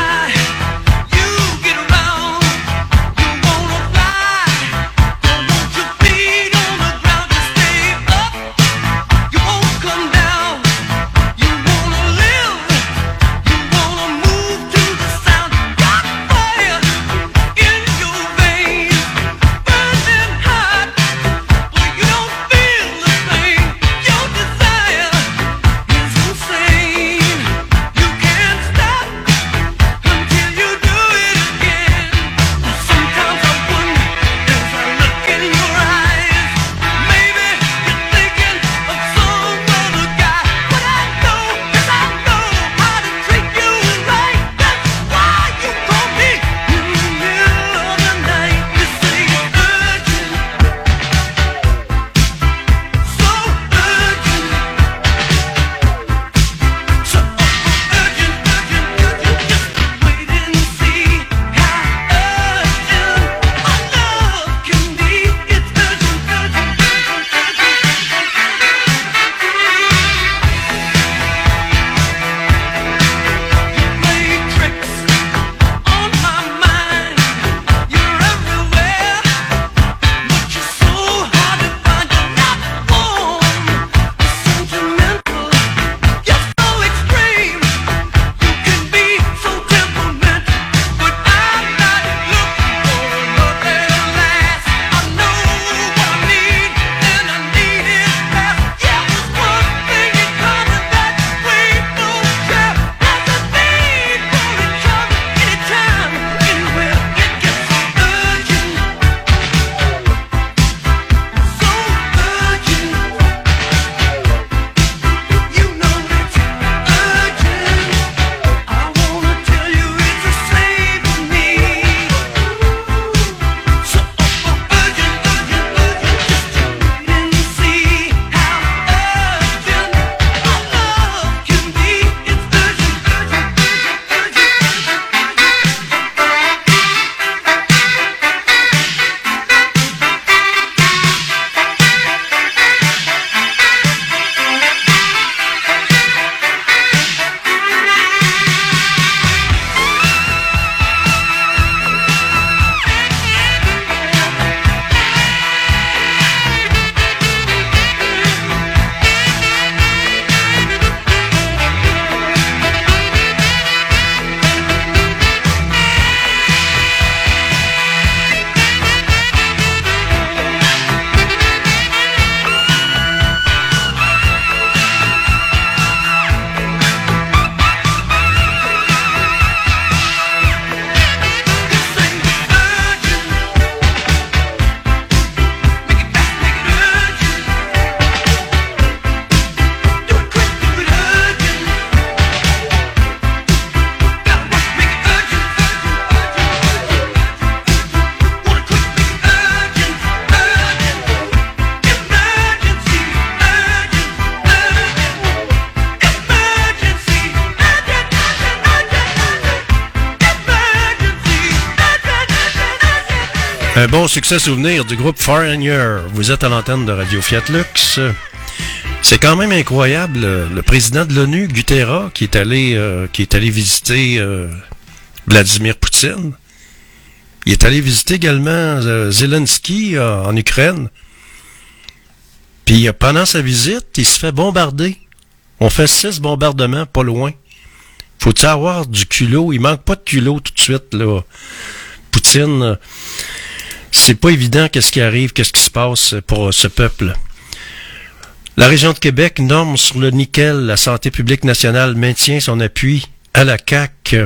A: Un bon succès souvenir du groupe Foreigner. Vous êtes à l'antenne de Radio Fiat Lux. C'est quand même incroyable, le, le président de l'ONU, Guterres, qui est allé, euh, qui est allé visiter euh, Vladimir Poutine. Il est allé visiter également euh, Zelensky euh, en Ukraine. Puis pendant sa visite, il se fait bombarder. On fait six bombardements pas loin. Faut-il avoir du culot? Il manque pas de culot tout de suite, là. Poutine, euh, c'est pas évident qu'est-ce qui arrive, qu'est-ce qui se passe pour ce peuple. La région de Québec norme sur le nickel. La santé publique nationale maintient son appui à la C A Q.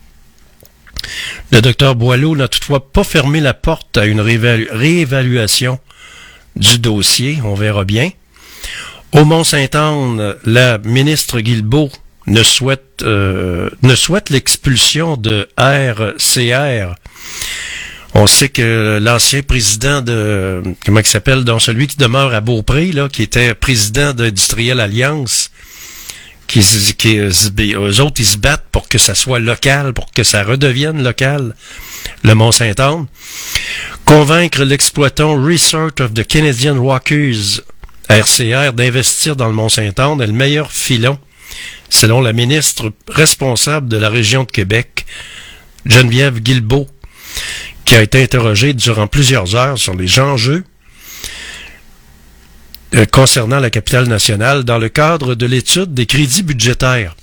A: Le docteur Boileau n'a toutefois pas fermé la porte à une réévalu- réévaluation du dossier. On verra bien. Au Mont-Sainte-Anne, la ministre Guilbeault ne souhaite, euh, ne souhaite l'expulsion de R C R. On sait que l'ancien président de, comment il s'appelle, donc celui qui demeure à Beaupré, là, qui était président d'Industriel Alliance, qui, qui, eux autres, ils se battent pour que ça soit local, pour que ça redevienne local, le Mont-Sainte-Anne. Convaincre l'exploitant Research of the Canadian Rockies, R C R, d'investir dans le Mont-Sainte-Anne est le meilleur filon, selon la ministre responsable de la région de Québec, Geneviève Guilbeault, qui a été interrogée durant plusieurs heures sur les enjeux euh, concernant la capitale nationale dans le cadre de l'étude des crédits budgétaires.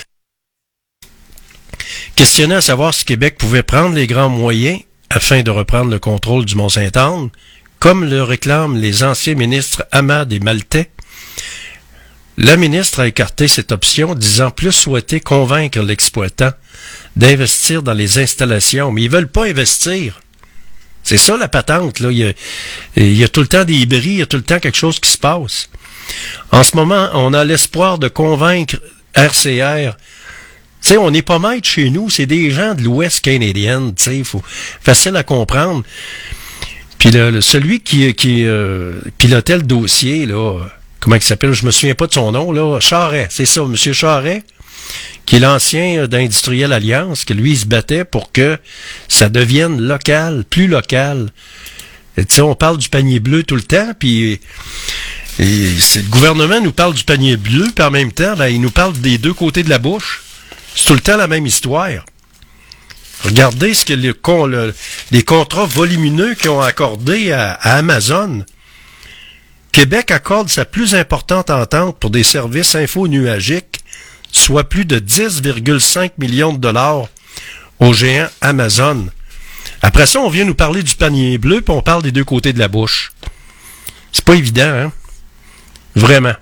A: Questionnée à savoir si Québec pouvait prendre les grands moyens afin de reprendre le contrôle du Mont-Sainte-Anne, comme le réclament les anciens ministres Hamad et Maltais, la ministre a écarté cette option, disant plus souhaiter convaincre l'exploitant d'investir dans les installations. Mais ils veulent pas investir. C'est ça la patente, là. Il y a, il y a tout le temps des bris, il y a tout le temps quelque chose qui se passe. En ce moment, on a l'espoir de convaincre R C R. Tu sais, on n'est pas maître chez nous, c'est des gens de l'Ouest canadien, tu sais, faut facile à comprendre. Puis le, le, celui qui, qui euh, pilotait le dossier, là, comment il s'appelle, je me souviens pas de son nom, là, Charret, c'est ça, M. Charret, qui est l'ancien d'Industriel Alliance, que lui, il se battait pour que ça devienne local, plus local. Tu sais, on parle du panier bleu tout le temps, puis et c'est, le gouvernement nous parle du panier bleu, puis en même temps, ben, il nous parle des deux côtés de la bouche. C'est tout le temps la même histoire. Regardez ce que les, le, les contrats volumineux qu'ils ont accordés à, à Amazon. Québec accorde sa plus importante entente pour des services info-nuagiques, soit plus de dix virgule cinq millions de dollars au géant Amazon. Après ça, on vient nous parler du panier bleu, puis on parle des deux côtés de la bouche. C'est pas évident, hein? Vraiment.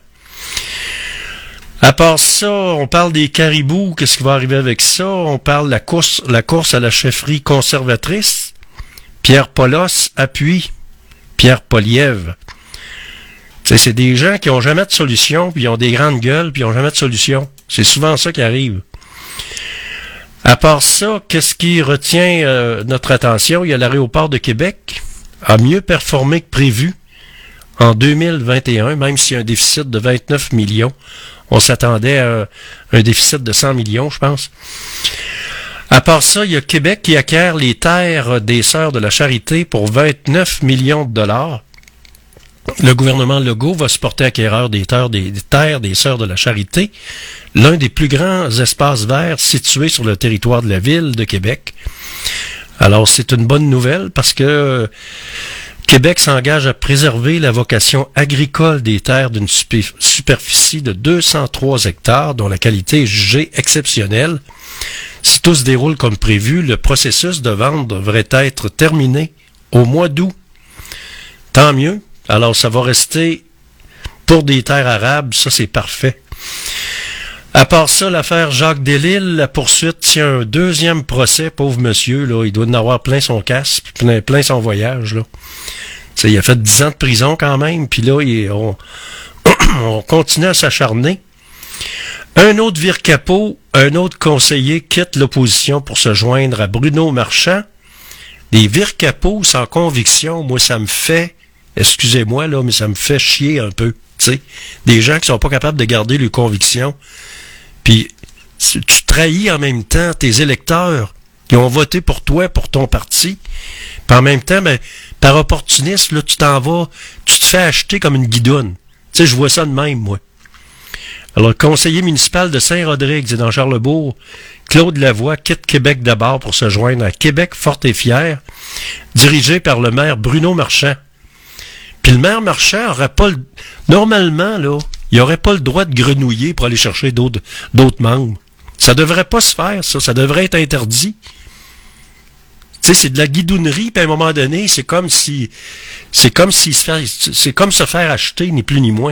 A: À part ça, on parle des caribous, qu'est-ce qui va arriver avec ça? On parle de la course, la course à la chefferie conservatrice. Pierre Paulos appuie Pierre Poilievre. Tu sais, c'est des gens qui ont jamais de solution, puis ils ont des grandes gueules, puis ils ont jamais de solution. C'est souvent ça qui arrive. À part ça, qu'est-ce qui retient euh, notre attention? Il y a l'aéroport de Québec, a mieux performé que prévu en deux mille vingt et un, même s'il y a un déficit de vingt-neuf millions. On s'attendait à un déficit de cent millions, je pense. À part ça, il y a Québec qui acquiert les terres des Sœurs de la Charité pour vingt-neuf millions de dollars. Le gouvernement Legault va se porter acquéreur des terres des, des terres des Sœurs de la Charité, l'un des plus grands espaces verts situés sur le territoire de la ville de Québec. Alors, c'est une bonne nouvelle parce que euh, Québec s'engage à préserver la vocation agricole des terres d'une super- superficie de deux cent trois hectares, dont la qualité est jugée exceptionnelle. Si tout se déroule comme prévu, le processus de vente devrait être terminé au mois d'août. Tant mieux. Alors, ça va rester pour des terres arables, ça c'est parfait. À part ça, l'affaire Jacques Delisle, la poursuite tient un deuxième procès, pauvre monsieur, là, il doit en avoir plein son casque, plein, plein son voyage, là. T'sais, il a fait dix ans de prison quand même, puis là, il, on, on continue à s'acharner. Un autre vire-capot, un autre conseiller quitte l'opposition pour se joindre à Bruno Marchand. Des vire-capots sans conviction, moi, ça me fait, excusez-moi, là, mais ça me fait chier un peu. T'sais, des gens qui sont pas capables de garder leurs convictions. Puis, tu, tu trahis en même temps tes électeurs qui ont voté pour toi, pour ton parti. Puis en même temps, ben, par opportuniste, là, tu t'en vas, tu te fais acheter comme une guidoune. Tu sais, je vois ça de même, moi. Alors, le conseiller municipal de Saint-Rodrigue, c'est dans Charlesbourg, Claude Lavoie, quitte Québec d'abord pour se joindre à Québec fort et fier, dirigé par le maire Bruno Marchand. Puis le maire Marchand aurait pas le... Normalement, là, il n'aurait pas le droit de grenouiller pour aller chercher d'autres, d'autres membres. Ça devrait pas se faire, ça. Ça devrait être interdit. Tu sais, c'est de la guidounerie, puis à un moment donné, c'est comme si... C'est comme si se faire, c'est comme se faire acheter, ni plus ni moins.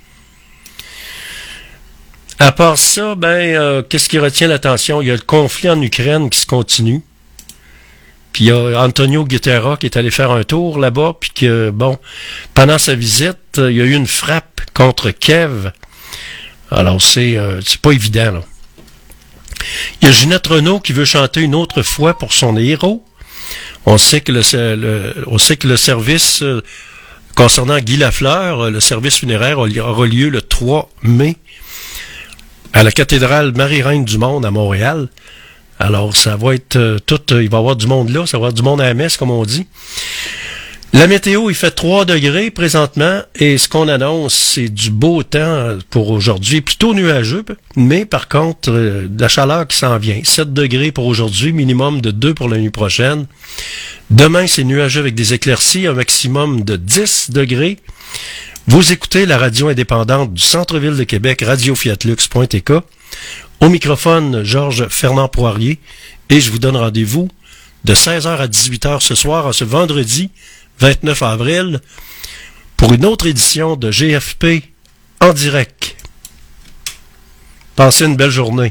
A: À part ça, ben, euh, qu'est-ce qui retient l'attention? Il y a le conflit en Ukraine qui se continue. Puis il y a Antonio Guterres qui est allé faire un tour là-bas, puis que, bon, pendant sa visite, il y a eu une frappe contre Kiev. Alors, c'est, euh, c'est pas évident, là. Il y a Ginette Renault qui veut chanter une autre fois pour son héros. On sait que le, le, on sait que le service, euh, concernant Guy Lafleur, le service funéraire aura lieu le trois mai à la cathédrale Marie-Reine du Monde à Montréal. Alors, ça va être euh, tout... Euh, il va y avoir du monde là, ça va y avoir du monde à la messe, comme on dit. La météo, il fait trois degrés présentement, et ce qu'on annonce, c'est du beau temps pour aujourd'hui, plutôt nuageux, mais par contre, euh, de la chaleur qui s'en vient. sept degrés pour aujourd'hui, minimum de deux pour la nuit prochaine. Demain, c'est nuageux avec des éclaircies, un maximum de dix degrés. Vous écoutez la radio indépendante du centre-ville de Québec, radio fiat lux point t k. Au microphone, Georges Fernand Poirier, et je vous donne rendez-vous de seize heures à dix-huit heures ce soir, ce vendredi vingt-neuf avril, pour une autre édition de G F P en direct. Passez une belle journée.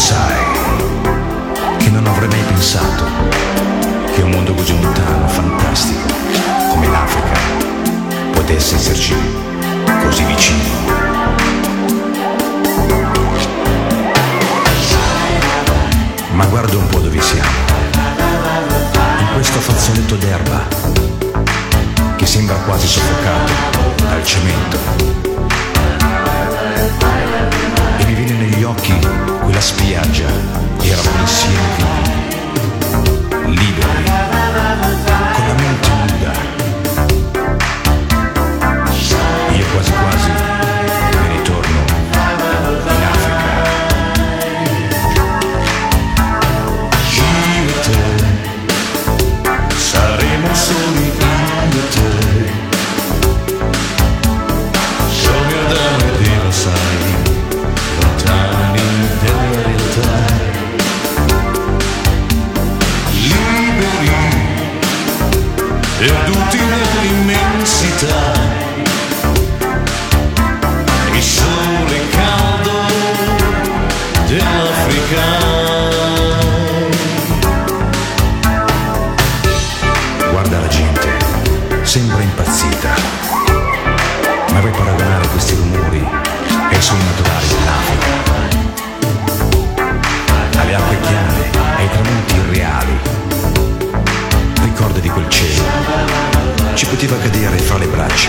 J: sai che non avrei mai pensato che un mondo così lontano, fantastico, come l'Africa, potesse esserci così vicino. Ma guarda un po' dove siamo, in questo fazzoletto d'erba che sembra quasi soffocato dal cemento, e mi viene negli occhi quella spiaggia, eravamo insieme vivi, liberi, con la mente nuda. Io quasi quasi me ne torno in Africa. Io e te saremo soli, io e te, come Adamo ed Eva, sai, lontani dalla realtà, liberi, perduti nell'immensità. Il sole caldo dell'Africa. Guarda la gente, sembra impazzita, ma vuoi paragonare questi rumori ai suoni naturali dell'Africa, alle acque chiare, ai tramonti irreali? Ricorda di quel cielo, ci poteva cadere fra le braccia,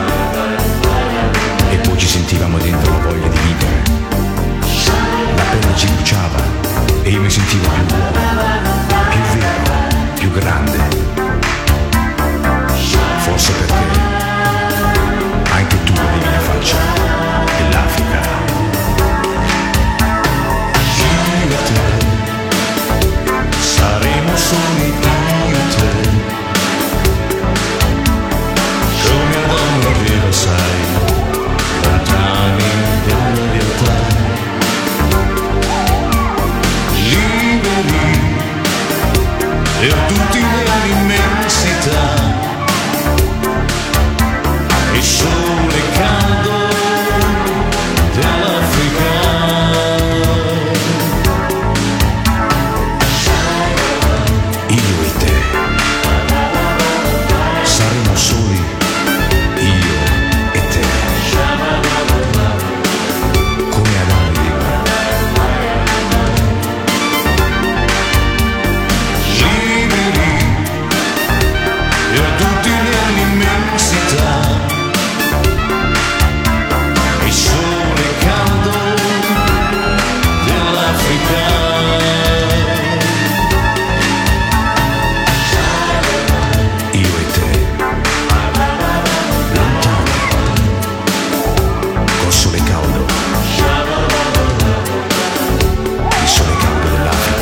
J: e poi ci sentivamo dentro la voglia di vivere. La pelle ci bruciava e io mi sentivo più uomo, più vero, più grande. Forse perché anche tu avevi la faccia dell'Africa. Io e te saremo soli, io e te, come Adamo ed Eva, sai, lontani dalla realtà, liberi, perduti nell'immensità. Il sole caldo dell'Africa. Io e te saremo soli, io e te, come Adamo ed Eva, liberi, perduti nell'immensità. Il sole caldo dell'Africa. Io e te, lontani, col sole caldo, il sole caldo dell'Africa.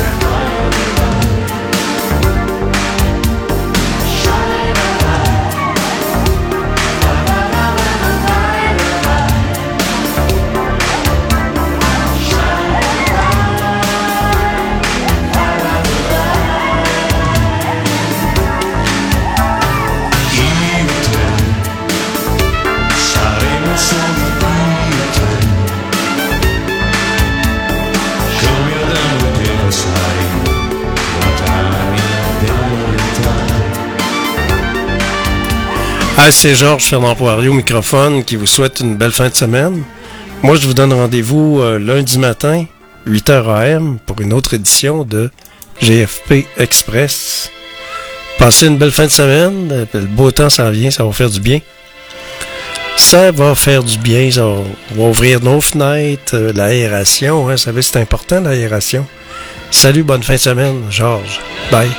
A: Ah, c'est Georges Fernand Poirier au microphone qui vous souhaite une belle fin de semaine. Moi, je vous donne rendez-vous euh, lundi matin, huit heures A M, pour une autre édition de G F P Express. Passez une belle fin de semaine. Le beau temps s'en vient, ça va faire du bien. Ça va faire du bien, ça va, on va ouvrir nos fenêtres, euh, l'aération, hein, vous savez, c'est important l'aération. Salut, bonne fin de semaine, Georges. Bye.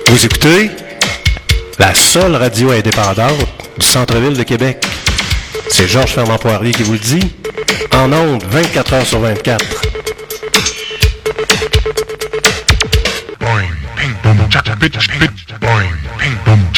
A: Vous écoutez la seule radio indépendante du centre-ville de Québec. C'est Georges Fernand-Poirier qui vous le dit, en ondes vingt-quatre heures sur vingt-quatre.
K: Boing, ping, boom, chaka, bitch, bitch, boing, ping, boom.